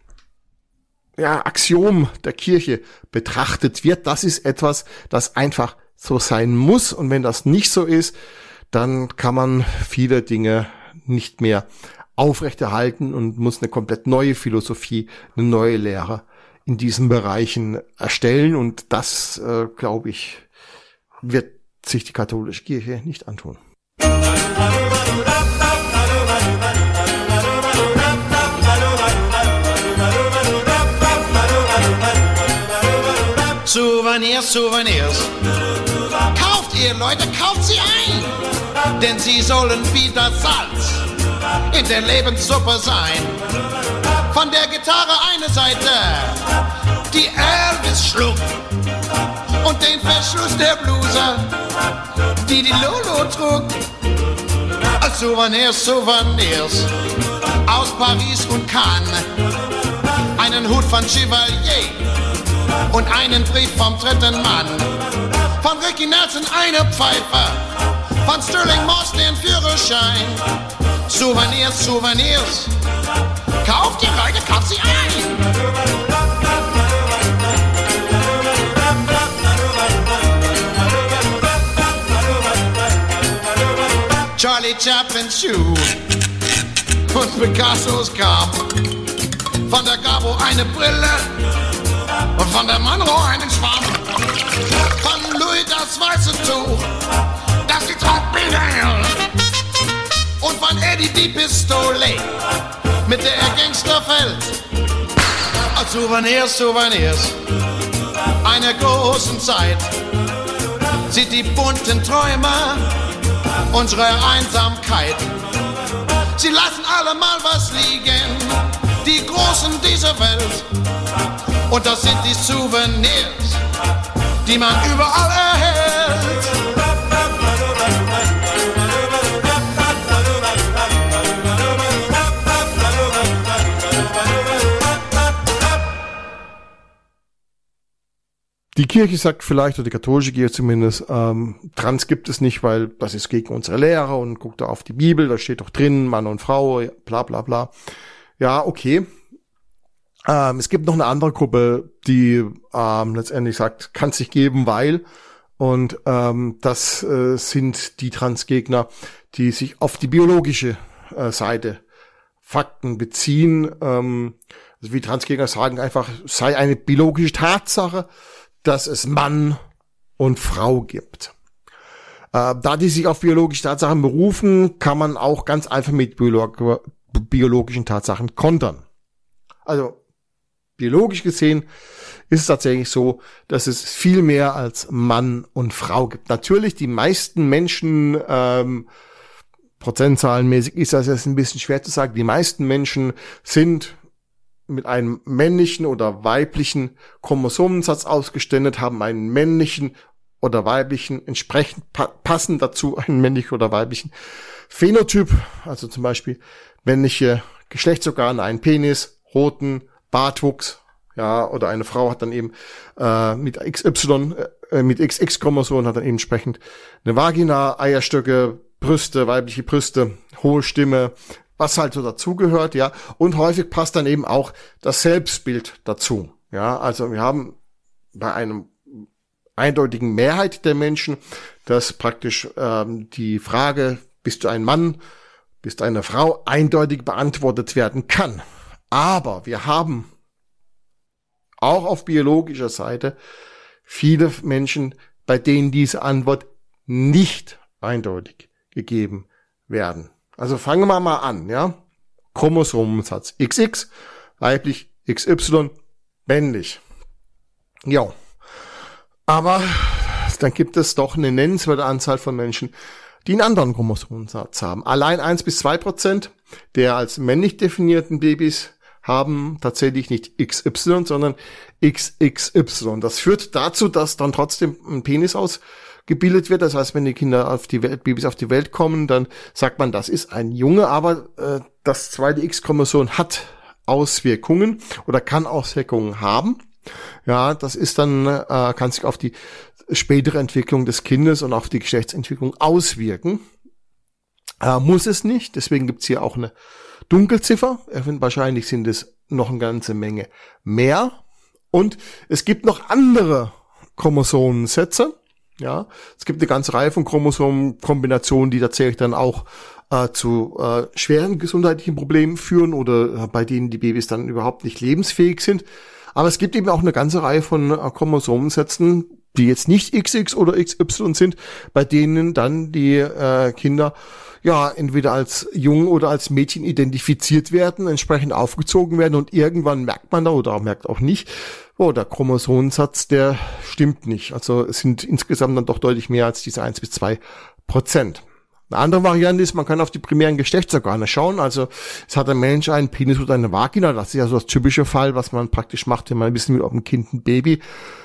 Axiom der Kirche betrachtet wird. Das ist etwas, das einfach so sein muss. Und wenn das nicht so ist, dann kann man viele Dinge nicht mehr aufrechterhalten und muss eine komplett neue Philosophie, eine neue Lehre in diesen Bereichen erstellen. Und das, glaube ich, wird sich die katholische Kirche nicht antun. Souvenirs. Kauft ihr, Leute, kauft sie ein, denn sie sollen wie das Salz in der Lebenssuppe sein. Von der Gitarre eine Seite, die Elvis schlug, und den Verschluss der Bluse, die Lolo trug. Souvenirs aus Paris und Cannes, einen Hut von Chevalier und einen Brief vom dritten Mann. Von Ricky Nelson eine Pfeife, von Sterling Moss den Führerschein. Souvenirs, kauft die Leute, kauft sie ein. Charlie Chaplin's Schuh und Picassos Grab. Von der Gabo eine Brille und von der Monroe einen Schwamm. Von Louis das weiße Tuch, das die Trompete hält. Und von Eddie die Pistole, mit der er Gangster fällt. Souvenirs einer großen Zeit. Sieht die bunten Träume unsere Einsamkeit. Sie lassen alle mal was liegen, die Großen dieser Welt. Und das sind die Souvenirs, die man überall erhält. Die Kirche sagt vielleicht, oder die katholische Kirche zumindest, Trans gibt es nicht, weil das ist gegen unsere Lehre, und guckt da auf die Bibel, da steht doch drin, Mann und Frau, bla bla bla. Ja, okay. Es gibt noch eine andere Gruppe, die letztendlich sagt, kann es nicht geben, weil, und das sind die Transgegner, die sich auf die biologische Seite Fakten beziehen. Also wie Transgegner sagen einfach, sei eine biologische Tatsache, dass es Mann und Frau gibt. Da die sich auf biologische Tatsachen berufen, kann man auch ganz einfach mit biologischen Tatsachen kontern. Also biologisch gesehen ist es tatsächlich so, dass es viel mehr als Mann und Frau gibt. Natürlich, die meisten Menschen, prozentzahlenmäßig ist das jetzt ein bisschen schwer zu sagen, die meisten Menschen sind mit einem männlichen oder weiblichen Chromosomensatz ausgestattet, haben einen männlichen oder weiblichen, entsprechend passend dazu einen männlichen oder weiblichen Phänotyp, also zum Beispiel männliche Geschlechtsorgane, einen Penis, Hoden, Bartwuchs, ja, oder eine Frau hat dann eben mit XY, mit XX-Chromosom hat dann eben entsprechend eine Vagina, Eierstöcke, Brüste, weibliche Brüste, hohe Stimme, was halt so dazugehört, ja. Und häufig passt dann eben auch das Selbstbild dazu, ja. Also wir haben bei einem eindeutigen Mehrheit der Menschen, dass praktisch die Frage, bist du ein Mann, bist du eine Frau, eindeutig beantwortet werden kann. Aber wir haben auch auf biologischer Seite viele Menschen, bei denen diese Antwort nicht eindeutig gegeben werden. Also fangen wir mal an, ja. Chromosomensatz XX, weiblich, XY, männlich. Ja. Aber dann gibt es doch eine nennenswerte Anzahl von Menschen, die einen anderen Chromosomensatz haben. Allein 1-2% der als männlich definierten Babys haben tatsächlich nicht XY, sondern XXY. Das führt dazu, dass dann trotzdem ein Penis ausgebildet wird. Das heißt, wenn die Kinder auf die Welt, Babys auf die Welt kommen, dann sagt man, das ist ein Junge, aber das zweite X-Chromosom hat Auswirkungen oder kann Auswirkungen haben. Ja, das ist dann, kann sich auf die spätere Entwicklung des Kindes und auf die Geschlechtsentwicklung auswirken. Muss es nicht, deswegen gibt's hier auch eine Dunkelziffer. Wahrscheinlich sind es noch eine ganze Menge mehr. Und es gibt noch andere Chromosomensätze. Ja, es gibt eine ganze Reihe von Chromosomenkombinationen, die tatsächlich dann auch zu schweren gesundheitlichen Problemen führen oder bei denen die Babys dann überhaupt nicht lebensfähig sind. Aber es gibt eben auch eine ganze Reihe von Chromosomensätzen, die jetzt nicht XX oder XY sind, bei denen dann die Kinder ja entweder als Jung oder als Mädchen identifiziert werden, entsprechend aufgezogen werden und irgendwann merkt man da oder merkt auch nicht, oh, der Chromosomensatz, der stimmt nicht. Also es sind insgesamt dann doch deutlich mehr als diese 1-2%. Eine andere Variante ist, man kann auf die primären Geschlechtsorgane schauen. Also es hat ein Mensch einen Penis oder eine Vagina. Das ist ja so das typische Fall, was man praktisch macht, wenn man wissen will, ob ein Kind ein Baby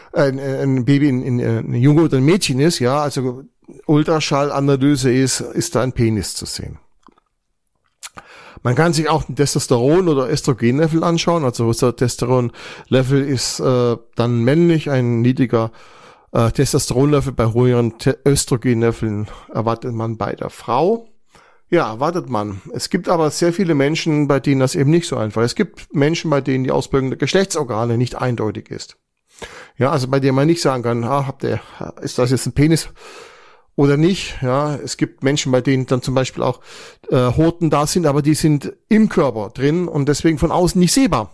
ein Junge oder ein Mädchen ist. Ja, also Ultraschallanalyse ist da ein Penis zu sehen. Man kann sich auch den Testosteron- oder Östrogenlevel anschauen. Also unser Testosteronlevel ist dann männlich, ein niedriger Testosteronlevel. Bei höheren Östrogenleveln erwartet man bei der Frau. Ja, erwartet man. Es gibt aber sehr viele Menschen, bei denen das eben nicht so einfach ist. Es gibt Menschen, bei denen die Ausprägung der Geschlechtsorgane nicht eindeutig ist. Ja, also bei denen man nicht sagen kann, ist das jetzt ein Penis oder nicht? Ja, es gibt Menschen, bei denen dann zum Beispiel auch Hoden da sind, aber die sind im Körper drin und deswegen von außen nicht sehbar.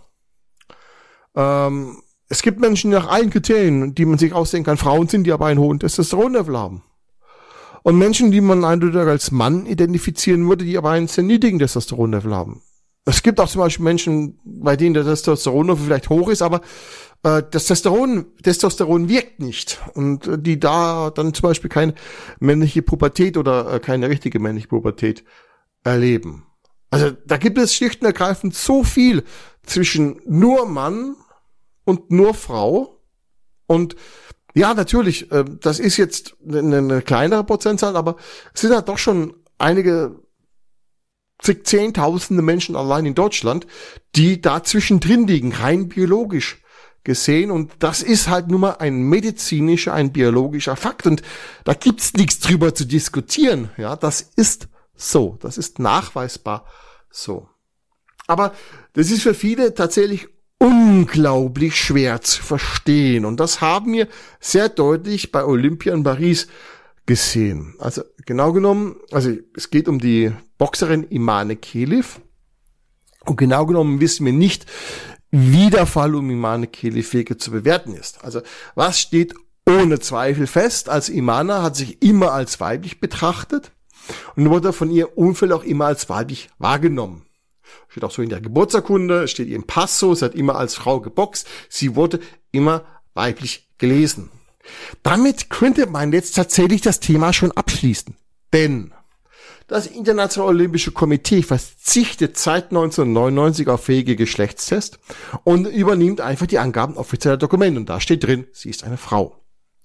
Es gibt Menschen nach allen Kriterien, die man sich ausdenken kann, Frauen sind, die aber einen hohen Testosteronlevel haben. Und Menschen, die man eindeutig als Mann identifizieren würde, die aber einen sehr niedrigen Testosteronlevel haben. Es gibt auch zum Beispiel Menschen, bei denen der Testosteronlevel vielleicht hoch ist, aber das Testosteron wirkt nicht und die da dann zum Beispiel keine männliche Pubertät oder keine richtige männliche Pubertät erleben. Also da gibt es schlicht und ergreifend so viel zwischen nur Mann und nur Frau und ja, natürlich, das ist jetzt eine kleinere Prozentzahl, aber es sind halt doch schon einige Zehntausende Menschen allein in Deutschland, die da zwischendrin liegen, rein biologisch gesehen. Und das ist halt nun mal ein medizinischer, ein biologischer Fakt. Und da gibt's nichts drüber zu diskutieren. Ja, das ist so. Das ist nachweisbar so. Aber das ist für viele tatsächlich unglaublich schwer zu verstehen. Und das haben wir sehr deutlich bei Olympia in Paris gesehen. Also genau genommen, also es geht um die Boxerin Imane Khelif. Und genau genommen wissen wir nicht, wie der Fall um Imane Khelif zu bewerten ist. Also was steht ohne Zweifel fest? Also Imane hat sich immer als weiblich betrachtet und wurde von ihr Umfeld auch immer als weiblich wahrgenommen. steht auch so in der Geburtsurkunde, steht im Pass so, sie hat immer als Frau geboxt, sie wurde immer weiblich gelesen. Damit könnte man jetzt tatsächlich das Thema schon abschließen, denn das Internationale Olympische Komitee verzichtet seit 1999 auf fähige Geschlechtstests und übernimmt einfach die Angaben offizieller Dokumente. Und da steht drin, sie ist eine Frau.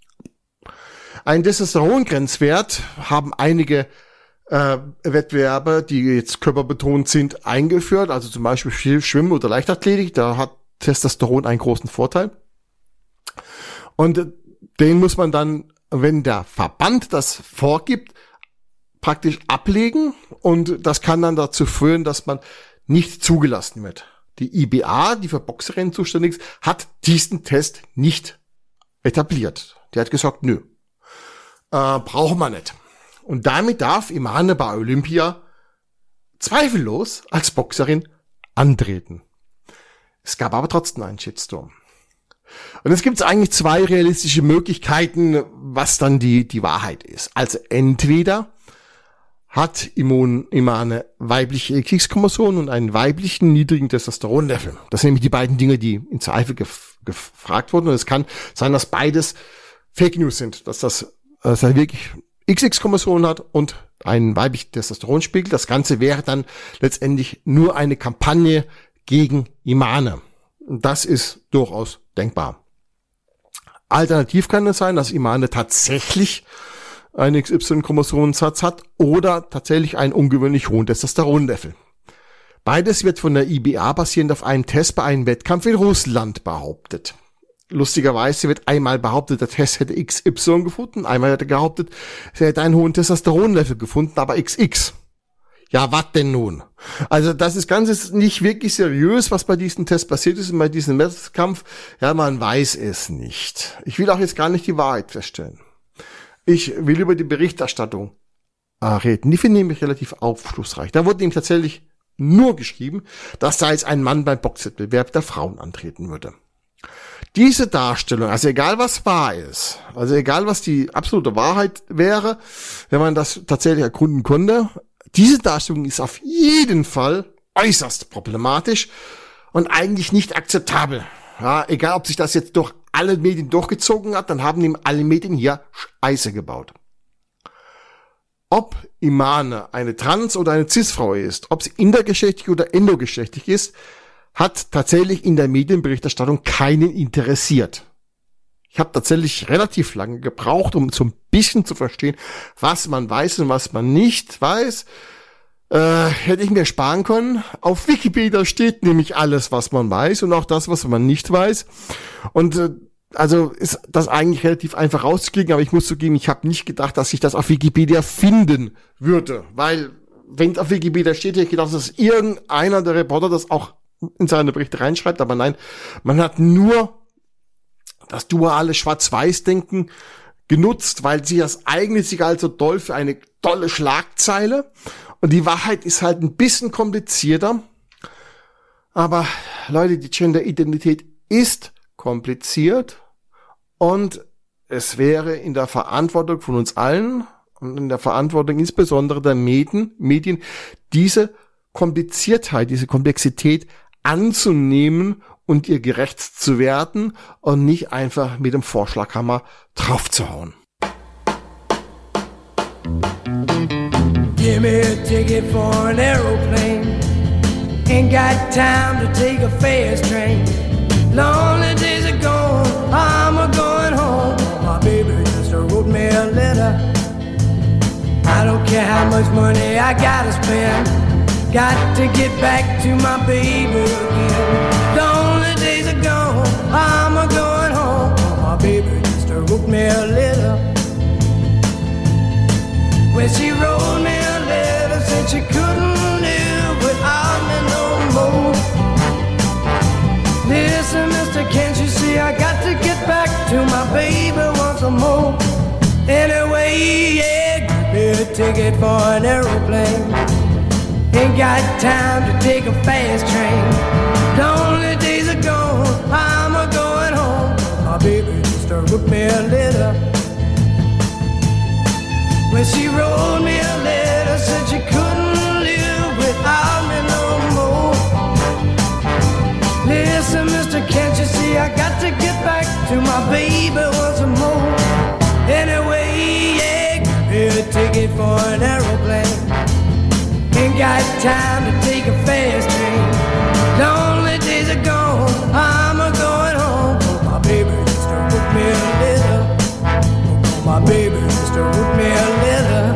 Einen Testosterongrenzwert haben einige Wettbewerbe, die jetzt körperbetont sind, eingeführt. Also zum Beispiel Schwimmen oder Leichtathletik. Da hat Testosteron einen großen Vorteil. Und den muss man dann, wenn der Verband das vorgibt, praktisch ablegen, und das kann dann dazu führen, dass man nicht zugelassen wird. Die IBA, die für Boxerinnen zuständig ist, hat diesen Test nicht etabliert. Die hat gesagt, nö, brauchen wir nicht. Und damit darf Imane bei Olympia zweifellos als Boxerin antreten. Es gab aber trotzdem einen Shitstorm. Und es gibt eigentlich zwei realistische Möglichkeiten, was dann die Wahrheit ist. Also entweder hat Imane weibliche XX-Chromosomen und einen weiblichen niedrigen Testosteronlevel. Das sind nämlich die beiden Dinge, die in Zweifel gefragt wurden. Und es kann sein, dass beides Fake News sind, dass er wirklich XX-Chromosomen hat und einen weiblichen Testosteronspiegel. Das Ganze wäre dann letztendlich nur eine Kampagne gegen Imane. Und das ist durchaus denkbar. Alternativ kann es sein, dass Imane tatsächlich einen XY-Chromosomensatz hat oder tatsächlich einen ungewöhnlich hohen Testosteronlevel. Beides wird von der IBA basierend auf einem Test bei einem Wettkampf in Russland behauptet. Lustigerweise wird einmal behauptet, der Test hätte XY gefunden, einmal hätte behauptet, er hätte einen hohen Testosteronlevel gefunden, aber XX. Ja, was denn nun? Also das Ganze nicht wirklich seriös, was bei diesem Test passiert ist und bei diesem Wettkampf. Ja, man weiß es nicht. Ich will auch jetzt gar nicht die Wahrheit feststellen. Ich will über die Berichterstattung reden. Die finde ich nämlich relativ aufschlussreich. Da wurde ihm tatsächlich nur geschrieben, dass da jetzt ein Mann beim Boxwettbewerb der Frauen antreten würde. Diese Darstellung, also egal was wahr ist, also egal was die absolute Wahrheit wäre, wenn man das tatsächlich erkunden konnte, diese Darstellung ist auf jeden Fall äußerst problematisch und eigentlich nicht akzeptabel. Ja, egal ob sich das jetzt durch alle Medien durchgezogen hat, dann haben ihm alle Medien hier Scheiße gebaut. Ob Imane eine Trans- oder eine Cis-Frau ist, ob sie intergeschlechtlich oder endogeschlechtlich ist, hat tatsächlich in der Medienberichterstattung keinen interessiert. Ich habe tatsächlich relativ lange gebraucht, um so ein bisschen zu verstehen, was man weiß und was man nicht weiß. Hätte ich mir sparen können. Auf Wikipedia steht nämlich alles, was man weiß und auch das, was man nicht weiß. Und also ist das eigentlich relativ einfach rauszukriegen, aber ich muss zugeben, ich habe nicht gedacht, dass ich das auf Wikipedia finden würde. Weil, wenn es auf Wikipedia steht, hätte ich gedacht, dass irgendeiner der Reporter das auch in seine Berichte reinschreibt. Aber nein, man hat nur das duale Schwarz-Weiß-Denken genutzt, weil sie das eignet sich also toll für eine tolle Schlagzeile. Und die Wahrheit ist halt ein bisschen komplizierter. Aber Leute, die Gender-Identität ist kompliziert. Und es wäre in der Verantwortung von uns allen und in der Verantwortung insbesondere der Medien, diese Kompliziertheit, diese Komplexität anzunehmen und ihr gerecht zu werden und nicht einfach mit dem Vorschlaghammer draufzuhauen. Give me a ticket for an aeroplane. Ain't got time to take a fast train. Lonely days are gone, I'm a-going home. My baby just wrote me a letter. I don't care how much money I gotta spend. Got to get back to my baby again. Lonely days are gone, I'm a-going home. My baby just wrote me a letter. When she wrote me a letter, said she couldn't live without me no more. Listen, mister, can't you see I got to get back to my baby once more. Anyway, yeah, give me a ticket for an aeroplane. Ain't got time to take a fast train. Lonely days are gone, I'm a-going home. My baby just wrote me a letter. When she wrote me a letter, said she couldn't live without me no more. my baby once more. Anyway, yeah, give me a ticket for an aeroplane. Ain't got time to take a fast train. Lonely days are gone, I'm a going home. Oh, my baby just wrote me a letter. Oh, my baby just wrote me a letter.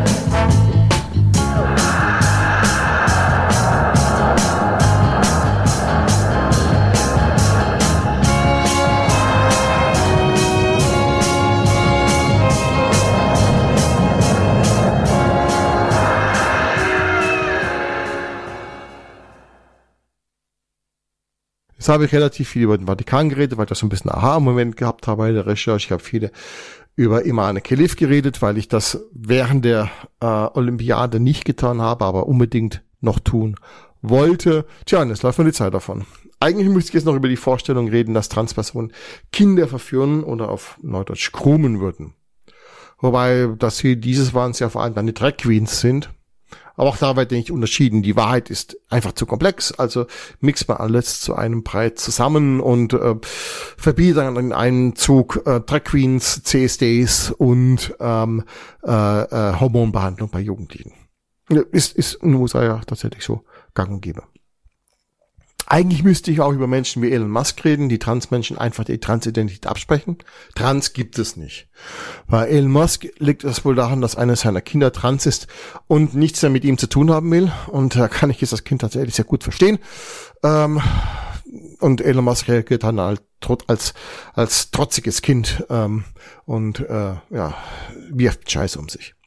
Jetzt habe ich relativ viel über den Vatikan geredet, weil ich das so ein bisschen Aha-Moment gehabt habe bei der Recherche. Ich habe viele über Imane Khelif geredet, weil ich das während der Olympiade nicht getan habe, aber unbedingt noch tun wollte. Tja, und jetzt läuft mir die Zeit davon. Eigentlich müsste ich jetzt noch über die Vorstellung reden, dass Transpersonen Kinder verführen oder auf Neudeutsch groomen würden. Wobei, dass sie dieses waren es ja vor allem dann die Drag Queens sind. Aber auch da wird nicht unterschieden. Die Wahrheit ist einfach zu komplex. Also mixt man alles zu einem Brei zusammen und verbietet dann in einem Zug Drag Queens, CSDs und Hormonbehandlung bei Jugendlichen. Ist in den USA ja tatsächlich so gang und gäbe. Eigentlich müsste ich auch über Menschen wie Elon Musk reden, die Transmenschen einfach die Transidentität absprechen. Trans gibt es nicht. Bei Elon Musk liegt es wohl daran, dass eines seiner Kinder trans ist und nichts mehr mit ihm zu tun haben will. Und da kann ich jetzt das Kind tatsächlich sehr gut verstehen. Und Elon Musk reagiert dann als trotziges Kind und wirft Scheiße um sich.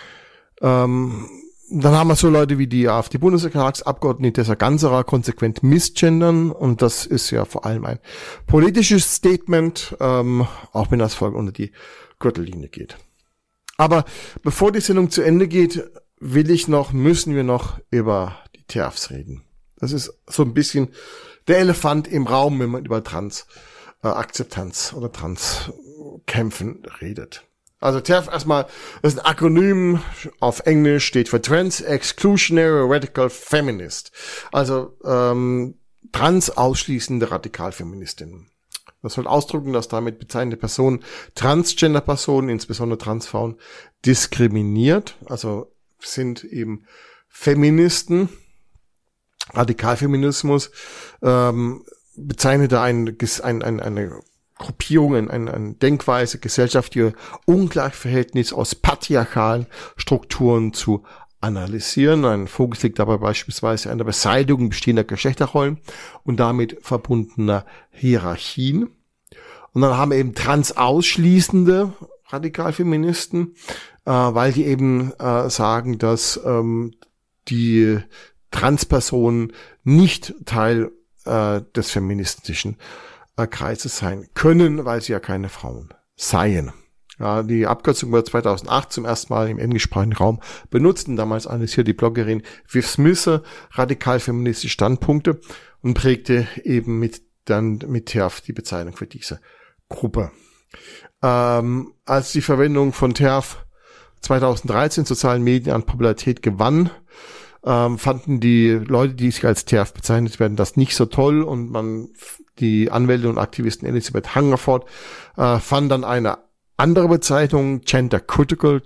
Dann haben wir so Leute wie die AfD-Bundestagsabgeordneten, die Tessa Ganserer konsequent misgendern. Und das ist ja vor allem ein politisches Statement, auch wenn das voll unter die Gürtellinie geht. Aber bevor die Sendung zu Ende geht, müssen wir noch über die TERFs reden. Das ist so ein bisschen der Elefant im Raum, wenn man über Trans-Akzeptanz oder Trans-Kämpfen redet. Also TERF erstmal, das ist ein Akronym auf Englisch, steht für Trans Exclusionary Radical Feminist. Also trans ausschließende Radikalfeministinnen. Das soll ausdrücken, dass damit bezeichnete Personen Transgender-Personen, insbesondere Transfrauen, diskriminiert. Also sind eben Feministen. Radikalfeminismus bezeichnet eine Gruppierung, eine Denkweise, gesellschaftliche Ungleichverhältnis aus patriarchalen Strukturen zu analysieren. Ein Fokus liegt dabei beispielsweise an der Beseitigung bestehender Geschlechterrollen und damit verbundener Hierarchien. Und dann haben wir eben transausschließende Radikalfeministen, weil die eben sagen, dass die Transpersonen nicht Teil des feministischen Kreises sein können, weil sie ja keine Frauen seien. Ja, die Abkürzung wurde 2008 zum ersten Mal im englischsprachigen Raum benutzt und damals analysierte die Bloggerin Viv Smith radikal-feministische Standpunkte und prägte eben mit TERF die Bezeichnung für diese Gruppe. Als die Verwendung von TERF 2013 in sozialen Medien an Popularität gewann, fanden die Leute, die sich als TERF bezeichnet werden, das nicht so toll und die Anwältin und Aktivistin Elizabeth Hungerford fand dann eine andere Bezeichnung, genderkritisch,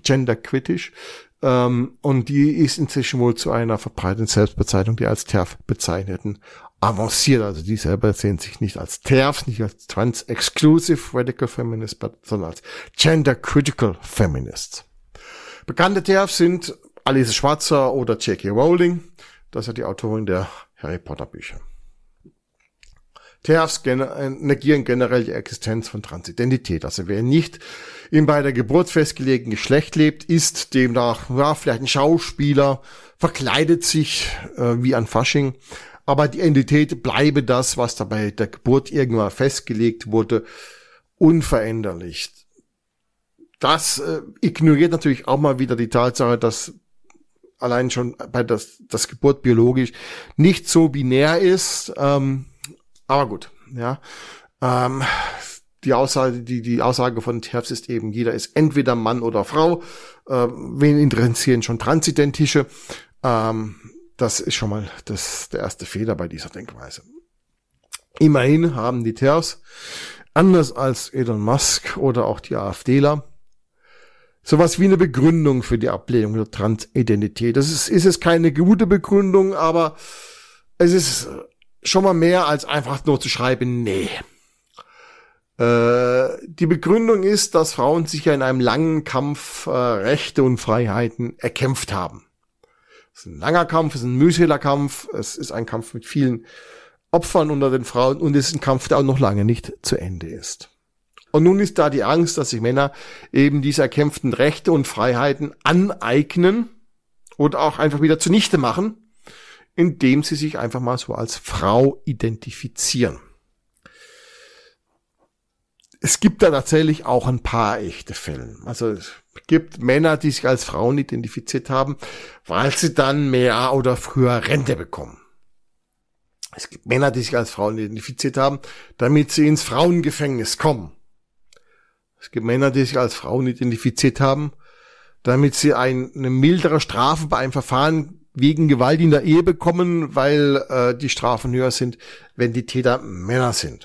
und die ist inzwischen wohl zu einer verbreiteten Selbstbezeichnung, die als TERF bezeichneten, avanciert. Also die selber sehen sich nicht als TERFs, nicht als Trans-Exclusive Radical Feminists, sondern als Gender-Critical Feminists. Bekannte TERFs sind Alice Schwarzer oder J.K. Rowling. Das ist ja die Autorin der Harry Potter Bücher. TERFs negieren generell die Existenz von Transidentität. Also wer nicht im bei der Geburt festgelegten Geschlecht lebt, ist demnach vielleicht ein Schauspieler, verkleidet sich wie an Fasching, aber die Identität bleibe das, was da bei der Geburt irgendwann festgelegt wurde, unveränderlich. Das ignoriert natürlich auch mal wieder die Tatsache, dass allein schon bei das Geburt biologisch nicht so binär ist, aber gut, ja. Die Aussage von TERFs ist eben, jeder ist entweder Mann oder Frau. Wen interessieren schon Transidentische? Das ist schon mal der erste Fehler bei dieser Denkweise. Immerhin haben die TERFs, anders als Elon Musk oder auch die AfDler, sowas wie eine Begründung für die Ablehnung der Transidentität. Das ist es keine gute Begründung, aber es ist schon mal mehr als einfach nur zu schreiben, nee. Die Begründung ist, dass Frauen sich ja in einem langen Kampf Rechte und Freiheiten erkämpft haben. Es ist ein langer Kampf, es ist ein mühseler Kampf, es ist ein Kampf mit vielen Opfern unter den Frauen und es ist ein Kampf, der auch noch lange nicht zu Ende ist. Und nun ist da die Angst, dass sich Männer eben diese erkämpften Rechte und Freiheiten aneignen oder auch einfach wieder zunichte machen, indem sie sich einfach mal so als Frau identifizieren. Es gibt da tatsächlich auch ein paar echte Fälle. Also es gibt Männer, die sich als Frauen identifiziert haben, weil sie dann mehr oder früher Rente bekommen. Es gibt Männer, die sich als Frauen identifiziert haben, damit sie ins Frauengefängnis kommen. Es gibt Männer, die sich als Frauen identifiziert haben, damit sie eine mildere Strafe bei einem Verfahren wegen Gewalt in der Ehe bekommen, weil die Strafen höher sind, wenn die Täter Männer sind.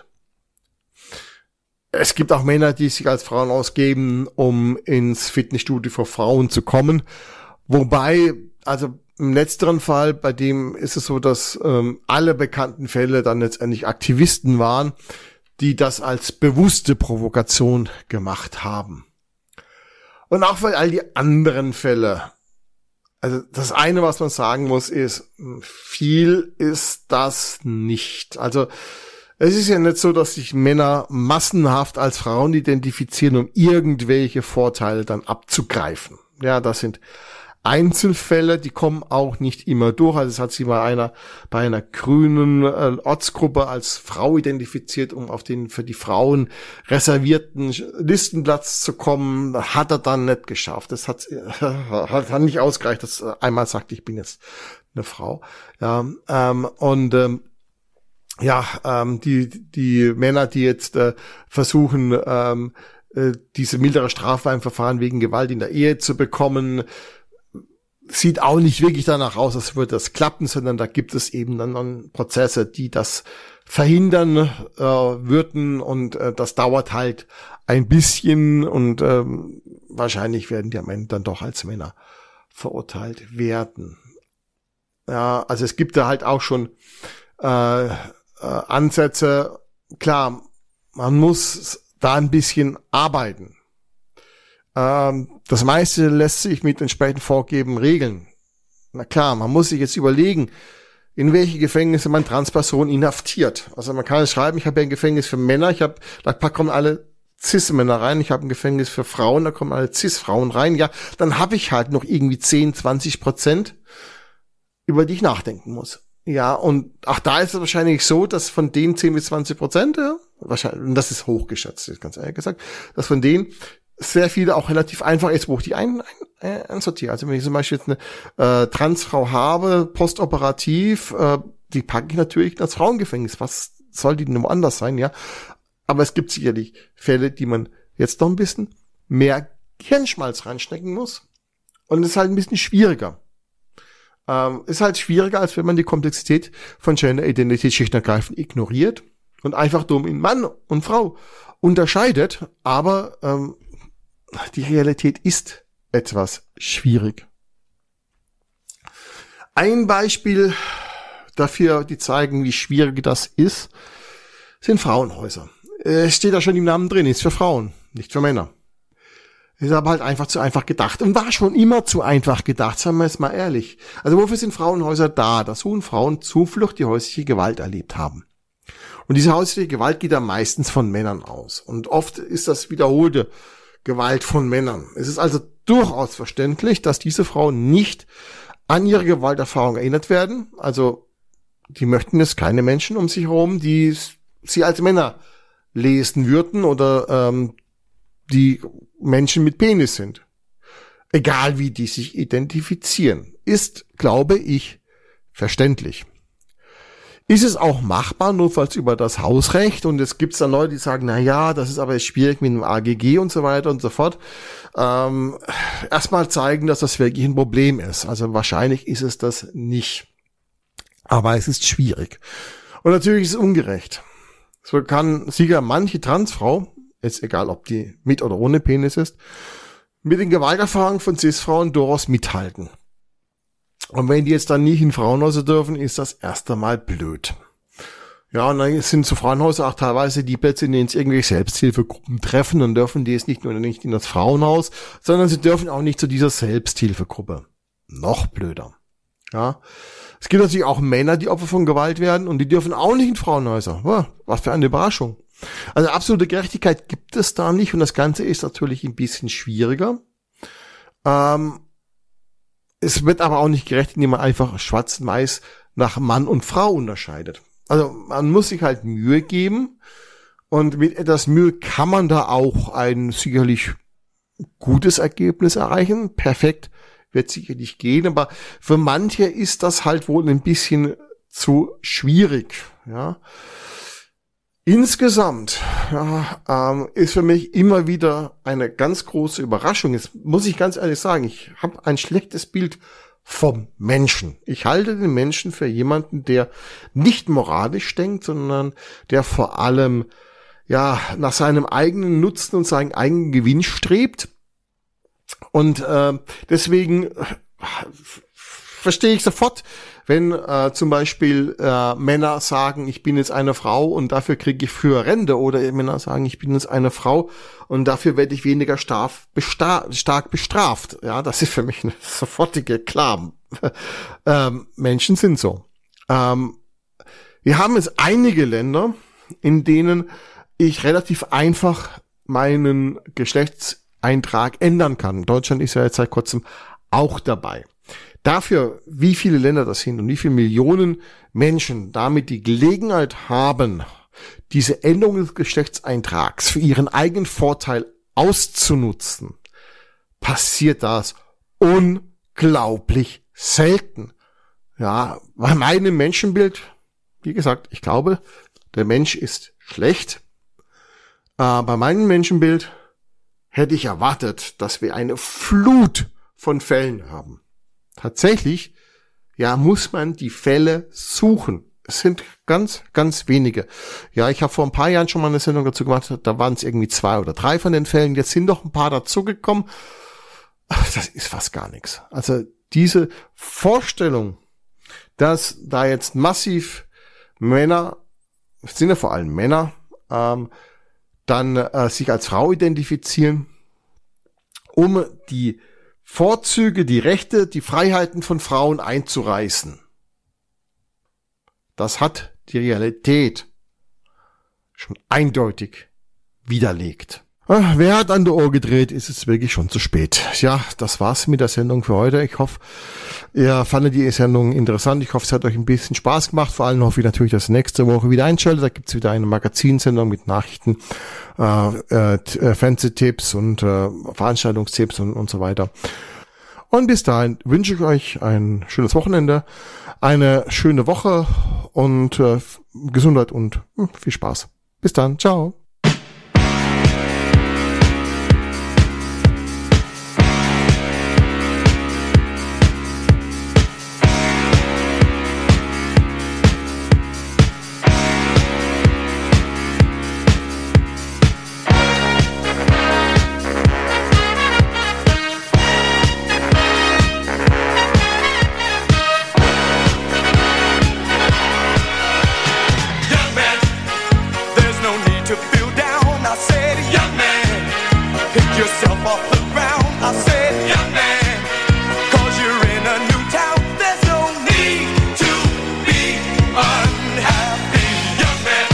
Es gibt auch Männer, die sich als Frauen ausgeben, um ins Fitnessstudio für Frauen zu kommen. Wobei, also im letzteren Fall, bei dem ist es so, dass alle bekannten Fälle dann letztendlich Aktivisten waren, die das als bewusste Provokation gemacht haben. Und auch für all die anderen Fälle. Also das eine, was man sagen muss, ist, viel ist das nicht. Also es ist ja nicht so, dass sich Männer massenhaft als Frauen identifizieren, um irgendwelche Vorteile dann abzugreifen. Ja, das sind Einzelfälle, die kommen auch nicht immer durch. Also es hat sich mal einer bei einer grünen Ortsgruppe als Frau identifiziert, um auf den für die Frauen reservierten Listenplatz zu kommen. Hat er dann nicht geschafft. Das hat nicht ausgereicht, dass er einmal sagt, ich bin jetzt eine Frau. Ja, die Männer, die jetzt versuchen, diese mildere Strafe beim Verfahren wegen Gewalt in der Ehe zu bekommen, sieht auch nicht wirklich danach aus, als würde das klappen, sondern da gibt es eben dann Prozesse, die das verhindern würden und das dauert halt ein bisschen und wahrscheinlich werden die am Ende dann doch als Männer verurteilt werden. Ja, also es gibt da halt auch schon Ansätze. Klar, man muss da ein bisschen arbeiten. Das meiste lässt sich mit entsprechend vorgeben regeln. Na klar, man muss sich jetzt überlegen, in welche Gefängnisse man Transpersonen inhaftiert. Also man kann schreiben, ich habe ja ein Gefängnis für Männer, da kommen alle Cis-Männer rein, ich habe ein Gefängnis für Frauen, da kommen alle Cis-Frauen rein. Ja, dann habe ich halt noch irgendwie 10-20%, über die ich nachdenken muss. Ja, und auch da ist es wahrscheinlich so, dass von den 10-20%, ja, wahrscheinlich, und das ist hochgeschätzt, ist ganz ehrlich gesagt, dass von denen sehr viele auch relativ einfach ist, wo ich die einsortiere. Also wenn ich zum Beispiel jetzt eine Transfrau habe, postoperativ, die packe ich natürlich in das Frauengefängnis. Was soll die denn woanders sein, ja? Aber es gibt sicherlich Fälle, die man jetzt noch ein bisschen mehr Hirnschmalz reinstecken muss. Und es ist halt ein bisschen schwieriger. Ist halt schwieriger, als wenn man die Komplexität von Gender-Identität schlicht und ergreifend ignoriert und einfach dumm in Mann und Frau unterscheidet. Aber die Realität ist etwas schwierig. Ein Beispiel dafür, die zeigen, wie schwierig das ist, sind Frauenhäuser. Es steht da schon im Namen drin, ist für Frauen, nicht für Männer. Ist aber halt einfach zu einfach gedacht und war schon immer zu einfach gedacht, sagen wir jetzt mal ehrlich. Also wofür sind Frauenhäuser da? Da suchen Frauen Zuflucht, die häusliche Gewalt erlebt haben. Und diese häusliche Gewalt geht da meistens von Männern aus. Und oft ist das wiederholte Gewalt von Männern. Es ist also durchaus verständlich, dass diese Frauen nicht an ihre Gewalterfahrung erinnert werden. Also die möchten jetzt keine Menschen um sich herum, die sie als Männer lesen würden oder die Menschen mit Penis sind. Egal wie die sich identifizieren. Ist, glaube ich, verständlich. Ist es auch machbar, notfalls über das Hausrecht? Und es gibt dann Leute, die sagen, na ja, das ist aber jetzt schwierig mit dem AGG und so weiter und so fort. Erstmal zeigen, dass das wirklich ein Problem ist. Also wahrscheinlich ist es das nicht. Aber es ist schwierig. Und natürlich ist es ungerecht. so kann sicher manche Transfrau, ist egal ob die mit oder ohne Penis ist, mit den Gewalterfahrungen von Cis-Frauen durchaus mithalten. Und wenn die jetzt dann nicht in Frauenhäuser dürfen, ist das erst einmal blöd. Ja, und dann sind so Frauenhäuser auch teilweise die Plätze, in denen es irgendwelche Selbsthilfegruppen treffen, dann dürfen die jetzt nicht nur nicht in das Frauenhaus, sondern sie dürfen auch nicht zu dieser Selbsthilfegruppe. Noch blöder. Ja. Es gibt natürlich auch Männer, die Opfer von Gewalt werden und die dürfen auch nicht in Frauenhäuser. Ja, was für eine Überraschung. Also absolute Gerechtigkeit gibt es da nicht und das Ganze ist natürlich ein bisschen schwieriger. Es wird aber auch nicht gerecht, indem man einfach schwarz und weiß nach Mann und Frau unterscheidet. Also man muss sich halt Mühe geben und mit etwas Mühe kann man da auch ein sicherlich gutes Ergebnis erreichen. Perfekt wird sicherlich gehen, aber für manche ist das halt wohl ein bisschen zu schwierig. Ja. Insgesamt ist für mich immer wieder eine ganz große Überraschung. Jetzt muss ich ganz ehrlich sagen, ich habe ein schlechtes Bild vom Menschen. Ich halte den Menschen für jemanden, der nicht moralisch denkt, sondern der vor allem ja nach seinem eigenen Nutzen und seinem eigenen Gewinn strebt. Und deswegen verstehe ich sofort, wenn zum Beispiel Männer sagen, ich bin jetzt eine Frau und dafür kriege ich früher Rente, oder Männer sagen, ich bin jetzt eine Frau und dafür werde ich weniger stark bestraft. Ja, das ist für mich eine sofortige klar. Menschen sind so. Wir haben jetzt einige Länder, in denen ich relativ einfach meinen Geschlechtseintrag ändern kann. Deutschland ist ja jetzt seit kurzem auch dabei. Dafür, wie viele Länder das sind und wie viele Millionen Menschen damit die Gelegenheit haben, diese Änderung des Geschlechtseintrags für ihren eigenen Vorteil auszunutzen, passiert das unglaublich selten. Ja, bei meinem Menschenbild, wie gesagt, ich glaube, der Mensch ist schlecht. Bei meinem Menschenbild hätte ich erwartet, dass wir eine Flut von Fällen haben. Tatsächlich, ja, muss man die Fälle suchen. Es sind ganz, ganz wenige. Ja, ich habe vor ein paar Jahren schon mal eine Sendung dazu gemacht, da waren es irgendwie 2 oder 3 von den Fällen. Jetzt sind noch ein paar dazugekommen. Das ist fast gar nichts. Also diese Vorstellung, dass da jetzt massiv Männer, es sind ja vor allem Männer, dann sich als Frau identifizieren, um die Vorzüge, die Rechte, die Freiheiten von Frauen einzureißen. Das hat die Realität schon eindeutig widerlegt. Wer hat an der Uhr gedreht, ist es wirklich schon zu spät. Ja, das war's mit der Sendung für heute. Ich hoffe, ihr fandet die Sendung interessant. Ich hoffe, es hat euch ein bisschen Spaß gemacht. Vor allem hoffe ich natürlich, dass nächste Woche wieder einschaltet. Da gibt's wieder eine Magazinsendung mit Nachrichten, Fernsehtipps und Veranstaltungstipps und so weiter. Und bis dahin wünsche ich euch ein schönes Wochenende, eine schöne Woche und Gesundheit und viel Spaß. Bis dann. Ciao.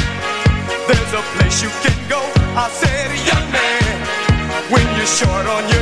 You can go, I said, young man, when you're short on your